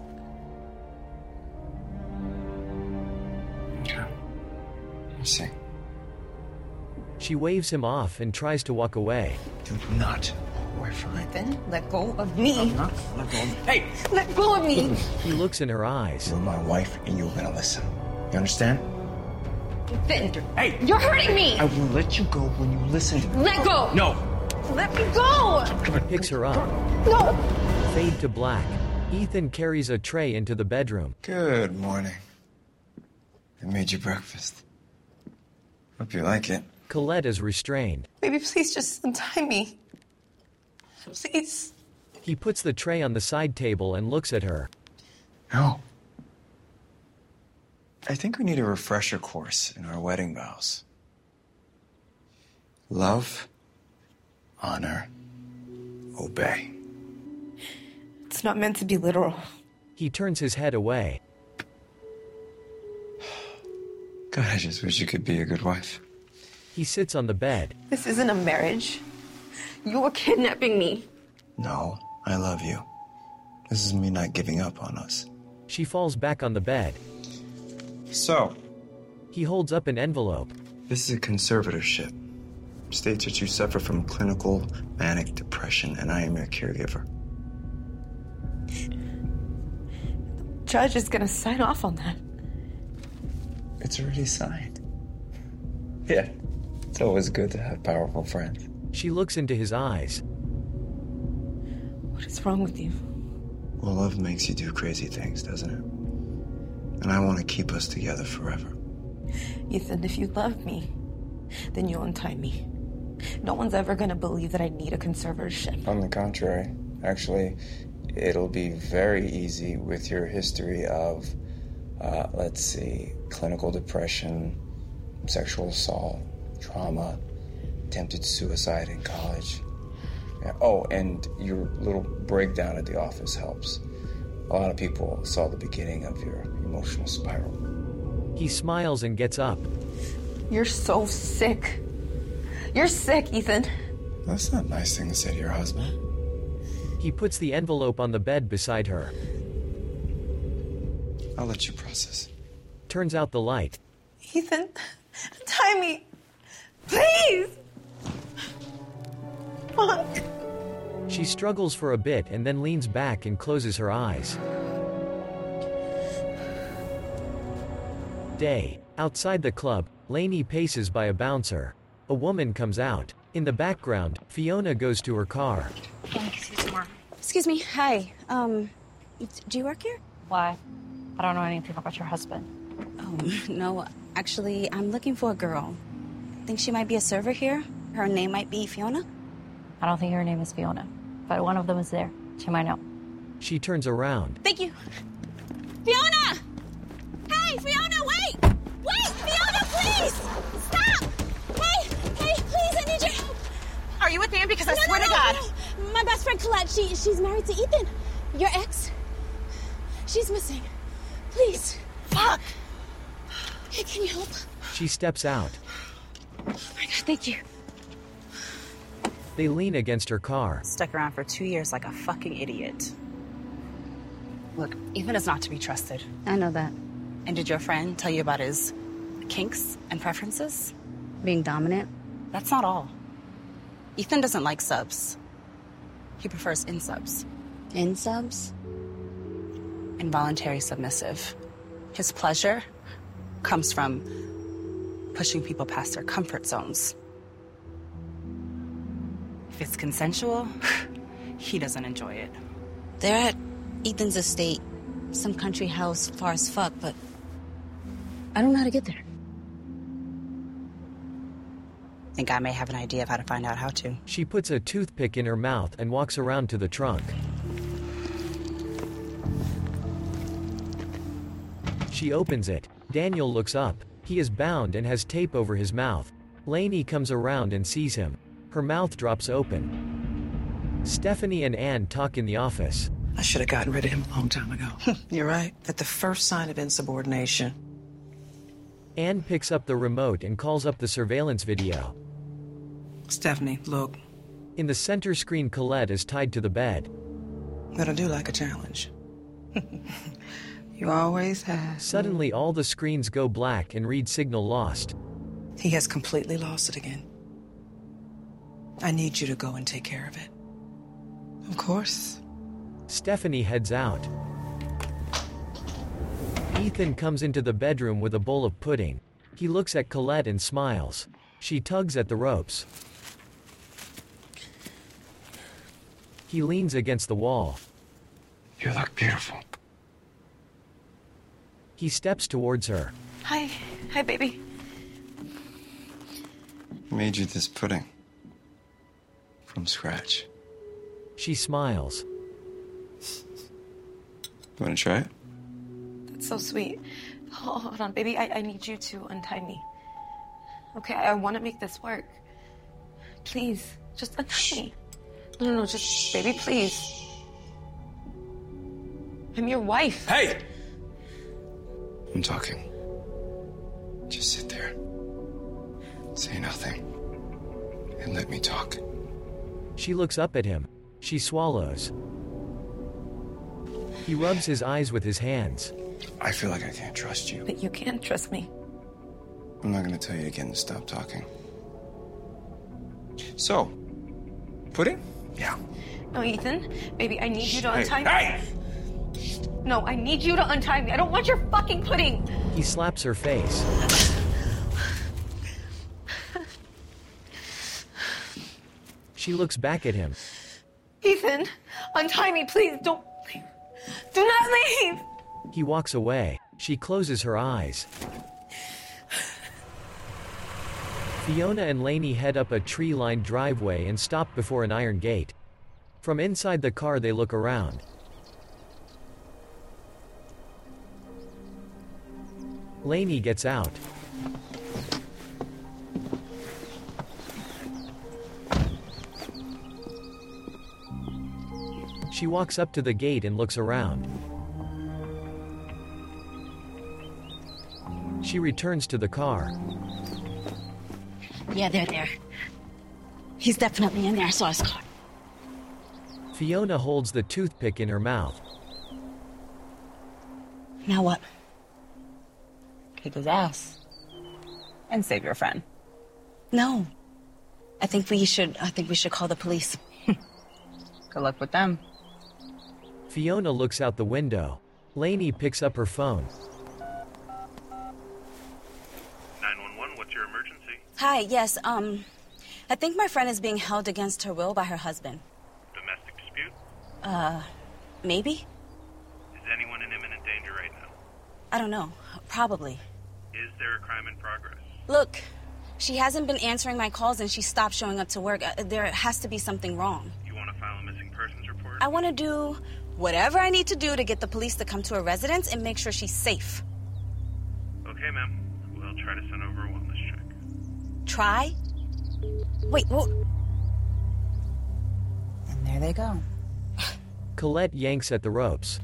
Okay. Let's see. She waves him off and tries to walk away. Do not walk away from me. Ethan, let go of me. Let go of me. Hey! Let go of me! He looks in her eyes. You're my wife and you're gonna listen. You understand? Ethan, hey! You're hurting me! I will let you go when you listen. Let go! No! Let me go! He picks her up. No! Fade to black. Ethan carries a tray into the bedroom. Good morning. I made you breakfast. Hope you like it. Colette is restrained. Baby, please just untie me. Please. He puts the tray on the side table and looks at her. No. I think we need a refresher course in our wedding vows. Love, honor, obey. It's not meant to be literal. He turns his head away. God, I just wish you could be a good wife. He sits on the bed. This isn't a marriage. You're kidnapping me. No, I love you. This is me not giving up on us. She falls back on the bed. So, he holds up an envelope. This is a conservatorship. States that you suffer from clinical manic depression, and I am your caregiver. The judge is gonna sign off on that. It's already signed. Yeah, it's always good to have powerful friends. She looks into his eyes. What is wrong with you? Well, love makes you do crazy things, doesn't it? And I want to keep us together forever. Ethan, if you love me, then you'll untie me. No one's ever gonna believe that I need a conservatorship. On the contrary, actually, it'll be very easy with your history of, let's see, clinical depression, sexual assault, trauma, attempted suicide in college. Yeah. Oh, and your little breakdown at the office helps. A lot of people saw the beginning of your emotional spiral. He smiles and gets up. You're so sick. You're sick, Ethan. That's not a nice thing to say to your husband. He puts the envelope on the bed beside her. I'll let you process. Turns out the light. Ethan, untie me. Please! Fuck. She struggles for a bit and then leans back and closes her eyes. Day. Outside the club, Lainey paces by a bouncer. A woman comes out. In the background, Fiona goes to her car. Excuse me. Hi. Do you work here? Why? I don't know anything about your husband. Oh, no. Actually, I'm looking for a girl. I think she might be a server here. Her name might be Fiona. I don't think her name is Fiona, but one of them is there. She might know. She turns around. Thank you. Fiona! Hey, Fiona, wait! Wait, Fiona, please! Stop! Hey, please, I need your help. Are you with him? Because I swear to God. No. My best friend Colette, she's married to Ethan. Your ex. She's missing. Please. Fuck! Hey, can you help? She steps out. Oh my God, thank you. They lean against her car. Stuck around for 2 years like a fucking idiot. Look, Ethan is not to be trusted. I know that. And did your friend tell you about his kinks and preferences? Being dominant? That's not all. Ethan doesn't like subs. He prefers in-subs. In-subs? Involuntary submissive. His pleasure comes from pushing people past their comfort zones. If it's consensual, he doesn't enjoy it. They're at Ethan's estate. Some country house far as fuck, but I don't know how to get there. Think I may have an idea of how to find out how to. She puts a toothpick in her mouth and walks around to the trunk. She opens it. Daniel looks up. He is bound and has tape over his mouth. Lainey comes around and sees him. Her mouth drops open. Stephanie and Anne talk in the office. I should have gotten rid of him a long time ago. You're right. At the first sign of insubordination. Anne picks up the remote and calls up the surveillance video. Stephanie, look. In the center screen, Colette is tied to the bed. That'll do like a challenge. You always have. Suddenly, all the screens go black and read signal lost. He has completely lost it again. I need you to go and take care of it. Of course. Stephanie heads out. Ethan comes into the bedroom with a bowl of pudding. He looks at Colette and smiles. She tugs at the ropes. He leans against the wall. You look beautiful. He steps towards her. Hi. Hi, baby. Made you this pudding. From scratch. She smiles. You want to try it? That's so sweet. Hold on, baby. I need you to untie me. Okay, I want to make this work. Please, just untie me. No, just, baby, please. I'm your wife. Hey! I'm talking. Just sit there. Say nothing. And let me talk. She looks up at him. She swallows. He rubs his eyes with his hands. I feel like I can't trust you. But you can trust me. I'm not gonna tell you again to stop talking. So, pudding? Yeah. No, Ethan. Baby, I need you to untie me. Hey! No, I need you to untie me. I don't want your fucking pudding. He slaps her face. She looks back at him. Ethan, untie me, please. Don't leave. Do not leave. He walks away. She closes her eyes. Fiona and Lainey head up a tree-lined driveway and stop before an iron gate. From inside the car, they look around. Lainey gets out. She walks up to the gate and looks around. She returns to the car. Yeah, they're there. He's definitely in there. I saw his car. Fiona holds the toothpick in her mouth. Now what? Kick his ass. And save your friend. No. I think we should call the police. Good luck with them. Fiona looks out the window. Lainey picks up her phone. 911, what's your emergency? Hi, yes, I think my friend is being held against her will by her husband. Domestic dispute? Maybe? Is anyone in imminent danger right now? I don't know. Probably. Is there a crime in progress? Look, she hasn't been answering my calls and she stopped showing up to work. There has to be something wrong. You want to file a missing persons report? I want to do whatever I need to do to get the police to come to her residence and make sure she's safe. Okay, ma'am. We'll try to send over a wellness check. Try? Wait, what? And there they go. Colette yanks at the ropes.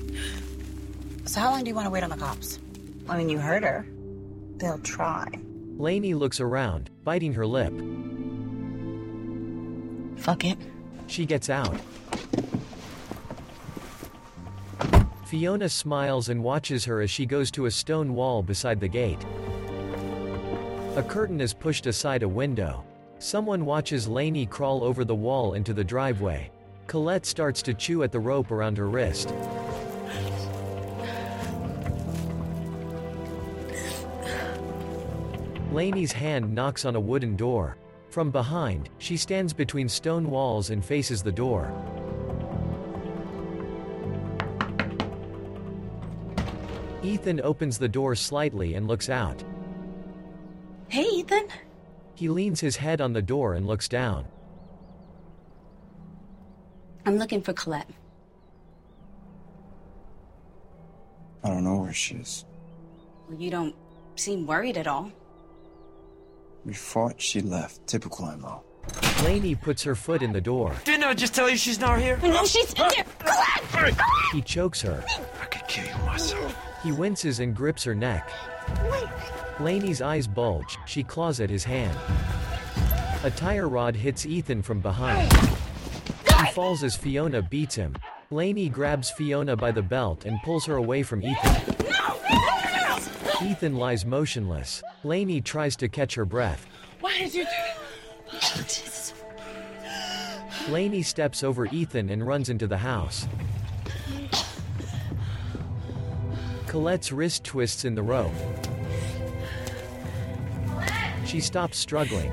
So how long do you want to wait on the cops? I mean, you heard her. They'll try. Lainey looks around, biting her lip. Fuck it. She gets out. Fiona smiles and watches her as she goes to a stone wall beside the gate. A curtain is pushed aside a window. Someone watches Lainey crawl over the wall into the driveway. Colette starts to chew at the rope around her wrist. Lainey's hand knocks on a wooden door. From behind, she stands between stone walls and faces the door. Ethan opens the door slightly and looks out. Hey, Ethan. He leans his head on the door and looks down. I'm looking for Colette. I don't know where she is. Well, you don't seem worried at all. We fought, she left. Typical MO. Lainey puts her foot in the door. Didn't I just tell you she's not here? No, she's in here. Colette! He chokes her. I could kill you myself. He winces and grips her neck. Lainey's eyes bulge. She claws at his hand. A tire rod hits Ethan from behind. He falls as Fiona beats him. Lainey grabs Fiona by the belt and pulls her away from Ethan. Ethan lies motionless. Lainey tries to catch her breath. Why did you do that? Lainey steps over Ethan and runs into the house. Colette's wrist twists in the rope. She stops struggling.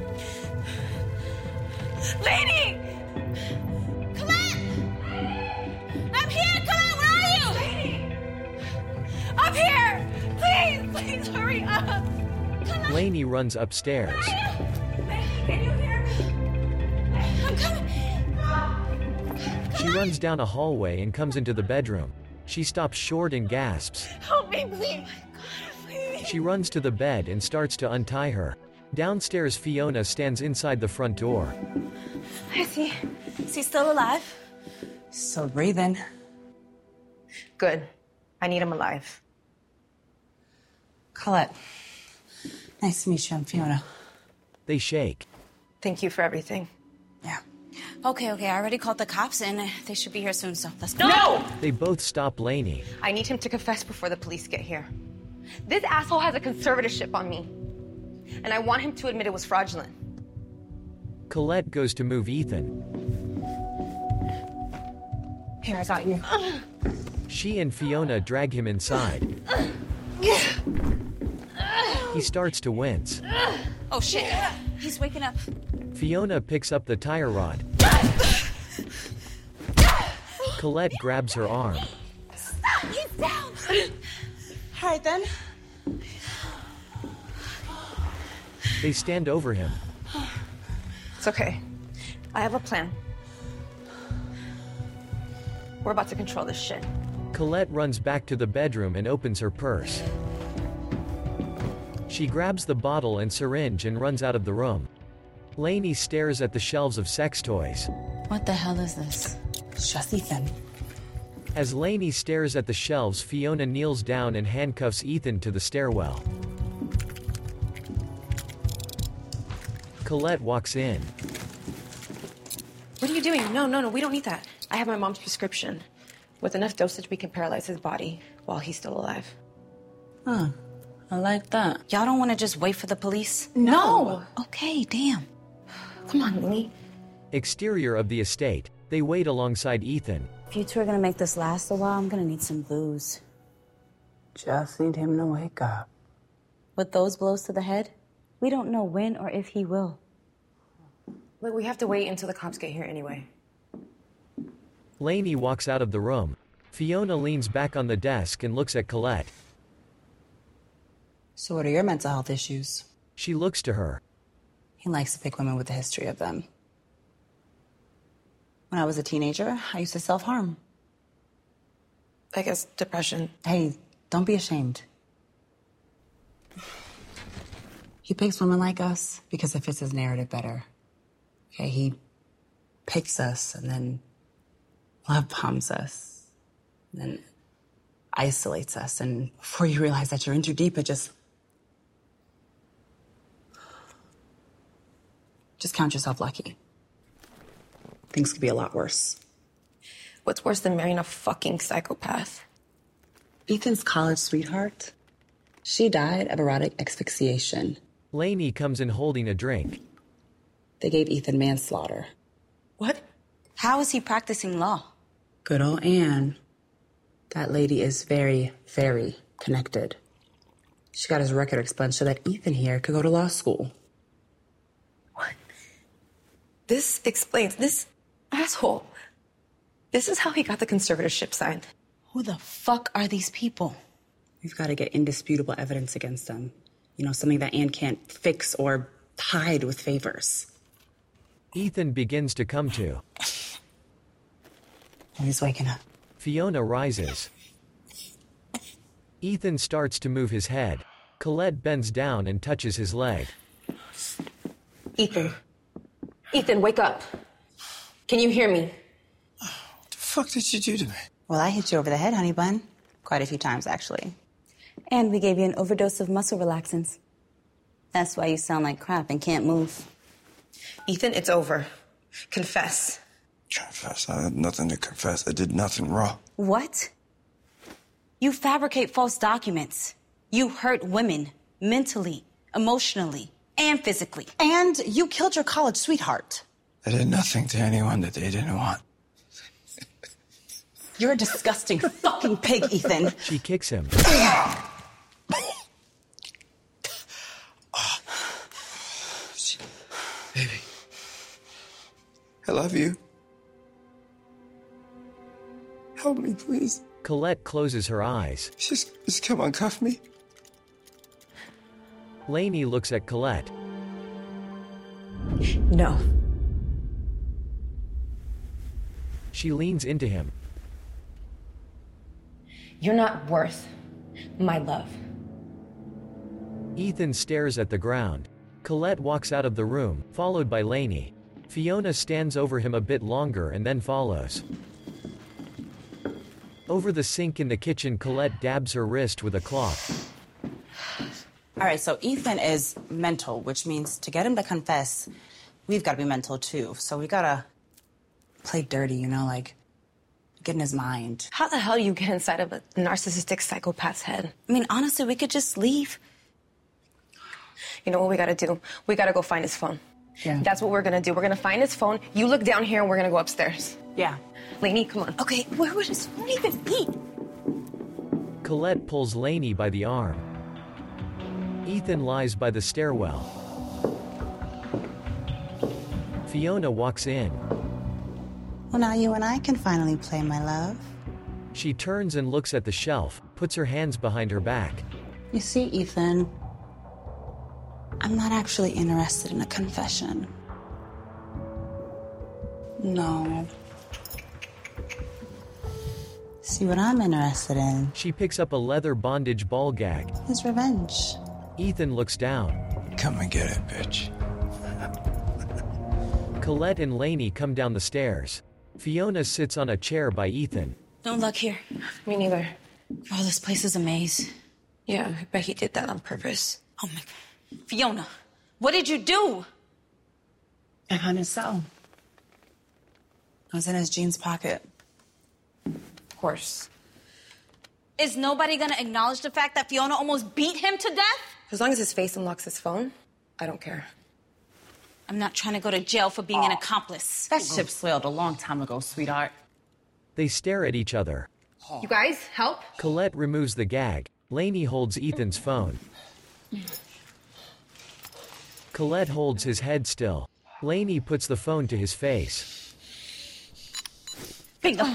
Lainey! Colette! I'm here, Colette, where are you? Lainey! Up here! Please hurry up! Lainey runs upstairs. Can you hear me? I'm coming! She runs down a hallway and comes into the bedroom. She stops short and gasps. Help me, please! Please! She runs to the bed and starts to untie her. Downstairs, Fiona stands inside the front door. Is he still alive? Still breathing. Good. I need him alive. Colette. Nice to meet you. I'm Fiona. They shake. Thank you for everything. Yeah. Okay, I already called the cops and they should be here soon, so let's go. No! They both stop Lainey. I need him to confess before the police get here. This asshole has a conservatorship on me. And I want him to admit it was fraudulent. Colette goes to move Ethan. Here, I got you. She and Fiona drag him inside. He starts to wince. Oh shit, he's waking up. Fiona picks up the tire rod. Colette grabs her arm. Stop, he's down! All right, then. They stand over him. It's okay. I have a plan. We're about to control this shit. Colette runs back to the bedroom and opens her purse. She grabs the bottle and syringe and runs out of the room. Lainey stares at the shelves of sex toys. What the hell is this? It's just Ethan. As Lainey stares at the shelves, Fiona kneels down and handcuffs Ethan to the stairwell. Colette walks in. What are you doing? No, we don't need that. I have my mom's prescription. With enough dosage, we can paralyze his body while he's still alive. Huh. I like that. Y'all don't want to just wait for the police? No! Okay, damn. Come on, Lily. Exterior of the estate. They wait alongside Ethan. If you two are gonna make this last a while, I'm gonna need some booze. Just need him to wake up. With those blows to the head, we don't know when or if he will. Look, we have to wait until the cops get here anyway. Lainey walks out of the room. Fiona leans back on the desk and looks at Colette. So what are your mental health issues? She looks to her. He likes to pick women with a history of them. When I was a teenager, I used to self-harm. I guess depression. Hey, don't be ashamed. He picks women like us because it fits his narrative better. Okay, he picks us and then love bombs us. And then isolates us. And before you realize that you're in too deep, it just Just count yourself lucky. Things could be a lot worse. What's worse than marrying a fucking psychopath? Ethan's college sweetheart, she died of erotic asphyxiation. Lainey comes in holding a drink. They gave Ethan manslaughter. What? How is he practicing law? Good old Anne. That lady is very, very connected. She got his record expunged so that Ethan here could go to law school. This explains this asshole. This is how he got the conservatorship signed. Who the fuck are these people? We've got to get indisputable evidence against them. You know, something that Anne can't fix or hide with favors. Ethan begins to come to. He's waking up. Fiona rises. Ethan starts to move his head. Colette bends down and touches his leg. Ethan. Ethan, wake up. Can you hear me? What the fuck did you do to me? Well, I hit you over the head, honey bun. Quite a few times, actually. And we gave you an overdose of muscle relaxants. That's why you sound like crap and can't move. Ethan, it's over. Confess. Confess? I had nothing to confess. I did nothing wrong. What? You fabricate false documents. You hurt women mentally, emotionally, and physically. And you killed your college sweetheart. I did nothing to anyone that they didn't want. You're a disgusting fucking pig, Ethan. She kicks him. Baby. I love you. Help me, please. Colette closes her eyes. Just come uncuff me. Lainey looks at Colette. No. She leans into him. You're not worth my love. Ethan stares at the ground. Colette walks out of the room, followed by Lainey. Fiona stands over him a bit longer and then follows. Over the sink in the kitchen, Colette dabs her wrist with a cloth. All right, so Ethan is mental, which means to get him to confess, we've got to be mental too. So we got to play dirty, you know, like get in his mind. How the hell you get inside of a narcissistic psychopath's head? I mean, honestly, we could just leave. You know what we gotta do? We gotta go find his phone. Yeah. That's what we're gonna do. We're gonna find his phone. You look down here and we're gonna go upstairs. Yeah. Lainey, come on. Okay, where would his phone even be? Colette pulls Lainey by the arm. Ethan lies by the stairwell. Fiona walks in. Well, now you and I can finally play, my love. She turns and looks at the shelf, puts her hands behind her back. You see, Ethan, I'm not actually interested in a confession. No. See what I'm interested in? She picks up a leather bondage ball gag. His revenge. Ethan looks down. Come and get it, bitch. Colette and Lainey come down the stairs. Fiona sits on a chair by Ethan. No luck here. Me neither. Oh, this place is a maze. Yeah, I bet he did that on purpose. Oh my God. Fiona, what did you do? I found his cell. It was in his jeans pocket. Of course. Is nobody gonna acknowledge the fact that Fiona almost beat him to death? As long as his face unlocks his phone, I don't care. I'm not trying to go to jail for being an accomplice. That ship sailed a long time ago, sweetheart. They stare at each other. You guys, help? Colette removes the gag. Lainey holds Ethan's phone. Colette holds his head still. Lainey puts the phone to his face. Bingo.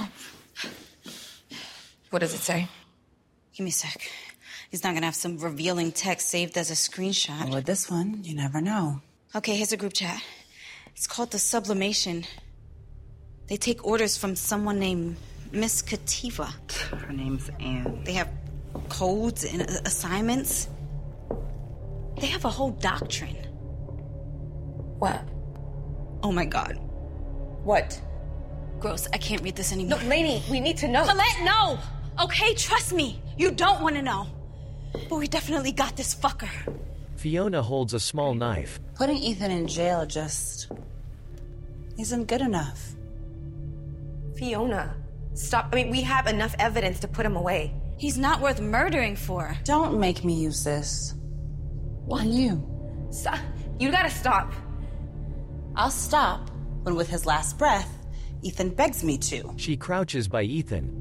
What does it say? Give me a sec. He's not gonna have some revealing text saved as a screenshot. Well, with this one, you never know. Okay, here's a group chat. It's called the Sublimation. They take orders from someone named Miss Kativa. Her name's Anne. They have codes and assignments. They have a whole doctrine. What? Oh my God. What? Gross, I can't read this anymore. No, Lainey, we need to know. Colette, no! Okay, trust me. You don't want to know. But we definitely got this fucker. Fiona holds a small knife. Putting Ethan in jail just isn't good enough. Fiona, stop. I mean, we have enough evidence to put him away. He's not worth murdering for. Don't make me use this. On you. Stop. You gotta stop. I'll stop when, with his last breath, Ethan begs me to. She crouches by Ethan.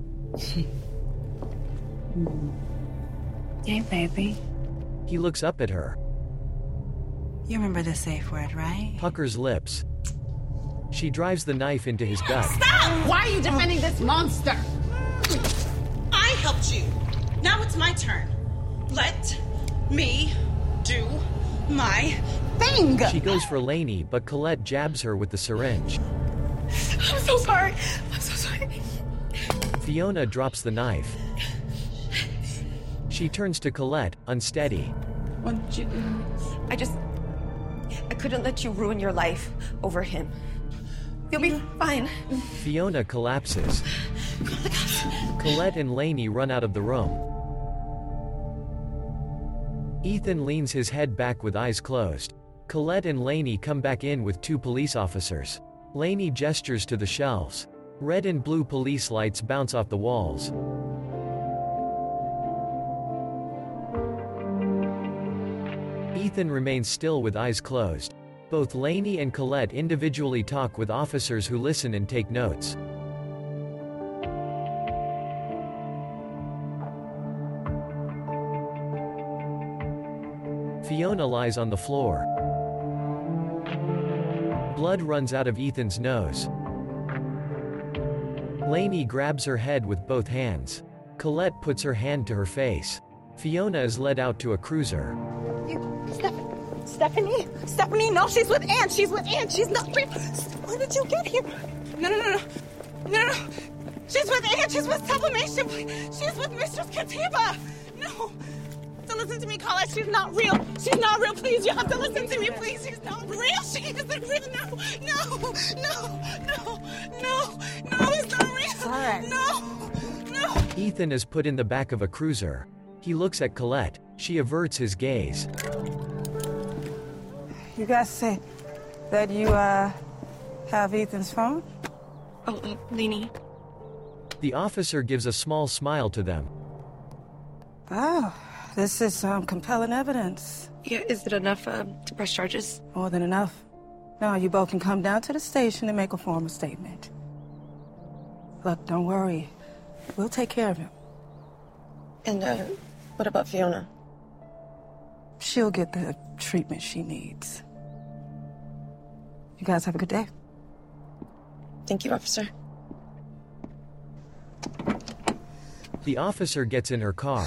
Hey, baby. He looks up at her. You remember the safe word, right? Puckers lips. She drives the knife into his gut. Stop! Why are you defending this monster? I helped you. Now it's my turn. Let me do my thing. She goes for Lainey, but Colette jabs her with the syringe. I'm so sorry. I'm so sorry. Fiona drops the knife. She turns to Colette, unsteady. What did you do? I couldn't let you ruin your life over him. You'll be fine. Fiona collapses. Colette and Lainey run out of the room. Ethan leans his head back with eyes closed. Colette and Lainey come back in with 2 police officers. Lainey gestures to the shelves. Red and blue police lights bounce off the walls. Ethan remains still with eyes closed. Both Lainey and Colette individually talk with officers who listen and take notes. Fiona lies on the floor. Blood runs out of Ethan's nose. Lainey grabs her head with both hands. Colette puts her hand to her face. Fiona is led out to a cruiser. Stephanie, no, she's with Ann. She's with Ann. She's not real. Where did you get here? No. She's with Ann. She's with Sublimation. She's with Mistress Katiba. No. Don't listen to me, Colette. She's not real. She's not real. Please, you have to listen to me, please. She's not real. She isn't real. No, it's not real. All right. No. Ethan is put in the back of a cruiser. He looks at Colette. She averts his gaze. You guys say that you, have Ethan's phone? Oh, Lainey. The officer gives a small smile to them. Oh, this is compelling evidence. Yeah, is it enough to press charges? More than enough. Now you both can come down to the station and make a formal statement. Look, don't worry. We'll take care of him. And, what about Fiona? She'll get the treatment she needs. You guys have a good day. Thank you, officer. The officer gets in her car.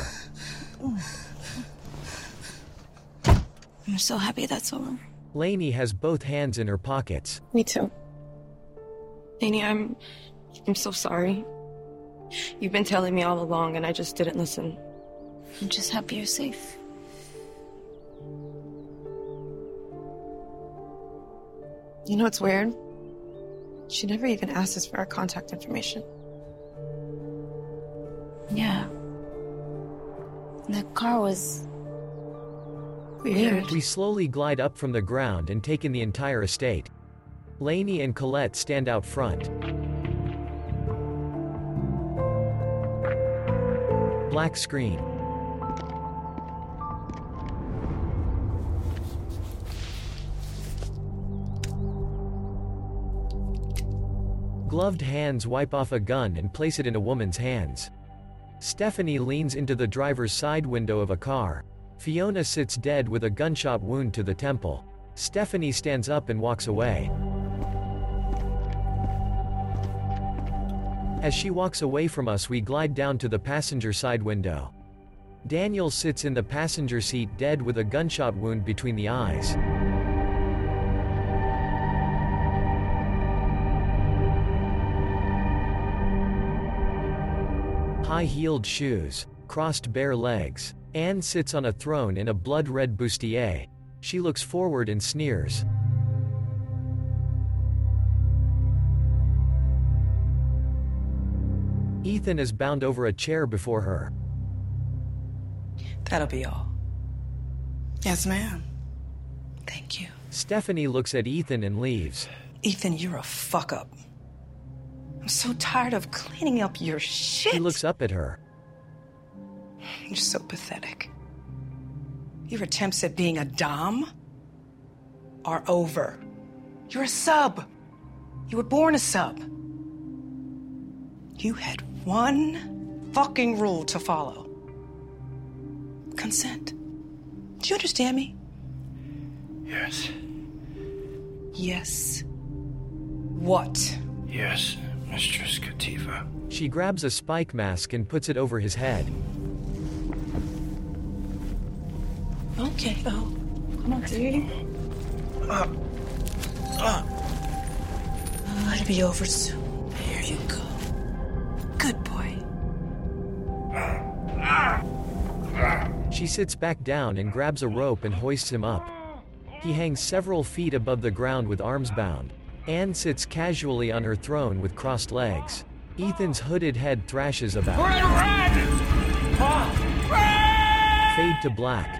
I'm so happy that's over. Lainey has both hands in her pockets. Me too. Lainey, I'm so sorry. You've been telling me all along and I just didn't listen. I'm just happy you're safe. You know what's weird? She never even asked us for our contact information. Yeah. That car was weird. We slowly glide up from the ground and take in the entire estate. Lainey and Colette stand out front. Black screen. Gloved hands wipe off a gun and place it in a woman's hands. Stephanie leans into the driver's side window of a car. Fiona sits dead with a gunshot wound to the temple. Stephanie stands up and walks away. As she walks away from us, we glide down to the passenger side window. Daniel sits in the passenger seat dead with a gunshot wound between the eyes. High-heeled shoes, crossed bare legs. Anne sits on a throne in a blood-red bustier. She looks forward and sneers. Ethan is bound over a chair before her. That'll be all. Yes, ma'am. Thank you. Stephanie looks at Ethan and leaves. Ethan, you're a fuck-up. I'm so tired of cleaning up your shit. He looks up at her. You're so pathetic. Your attempts at being a dom are over. You're a sub. You were born a sub. You had one fucking rule to follow. Consent. Do you understand me? Yes. Yes. What? Yes, Mistress Kativa. She grabs a spike mask and puts it over his head. Okay, oh. Come on, sweetie. It'll be over soon. Here you go. Good boy. She sits back down and grabs a rope and hoists him up. He hangs several feet above the ground with arms bound. Anne sits casually on her throne with crossed legs. Ethan's hooded head thrashes about. Fade to black.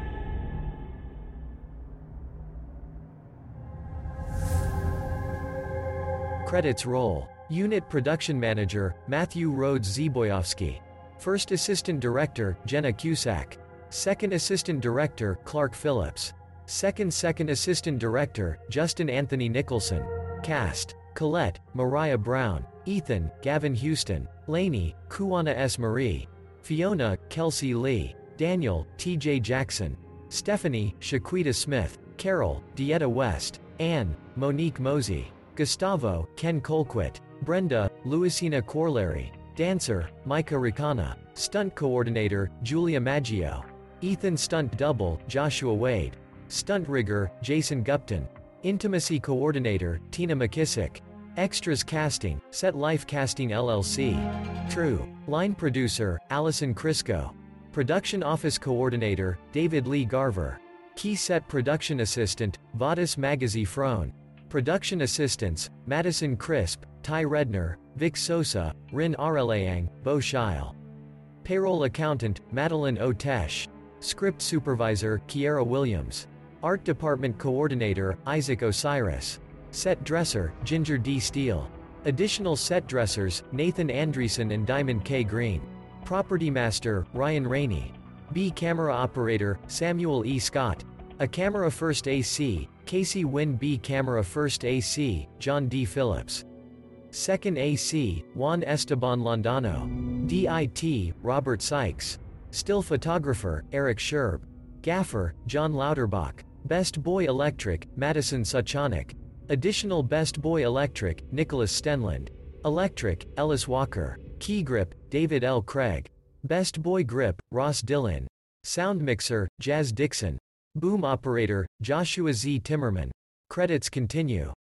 Credits roll. Unit Production Manager, Matthew Rhodes Zboyovsky. First Assistant Director, Jenna Cusack. Second Assistant Director, Clark Phillips. Second Assistant Director, Justin Anthony Nicholson. Cast: Colette, Mariah Brown. Ethan, Gavin Houston. Lainey, Kuwana S. Marie. Fiona, Kelsey Lee. Daniel, T.J. Jackson. Stephanie, Shaquita Smith. Carol, Dieta West. Anne, Monique Mosey. Gustavo, Ken Colquitt. Brenda, Louisina Corleary. Dancer, Micah Ricana. Stunt Coordinator, Julia Maggio. Ethan Stunt Double, Joshua Wade. Stunt Rigger, Jason Gupton. Intimacy Coordinator, Tina McKissick. Extras Casting, Set Life Casting LLC. True. Line Producer, Allison Crisco. Production Office Coordinator, David Lee Garver. Key Set Production Assistant, Vadis Magazi Frone. Production Assistants, Madison Crisp, Ty Redner, Vic Sosa, Rin Aralayang, Bo Shile. Payroll Accountant, Madeline Otesh. Script Supervisor, Kiera Williams. Art Department Coordinator, Isaac Osiris. Set Dresser, Ginger D. Steele. Additional set dressers, Nathan Andreessen and Diamond K. Green. Property Master, Ryan Rainey. B. Camera Operator, Samuel E. Scott. A Camera First AC, Casey Wynn. B. Camera First AC, John D. Phillips. Second AC, Juan Esteban Londano. DIT, Robert Sykes. Still Photographer, Eric Sherb. Gaffer, John Lauterbach. Best Boy Electric, Madison Suchanik. Additional Best Boy Electric, Nicholas Stenland. Electric, Ellis Walker. Key Grip, David L. Craig. Best Boy Grip, Ross Dillon. Sound Mixer, Jazz Dixon. Boom Operator, Joshua Z. Timmerman. Credits continue.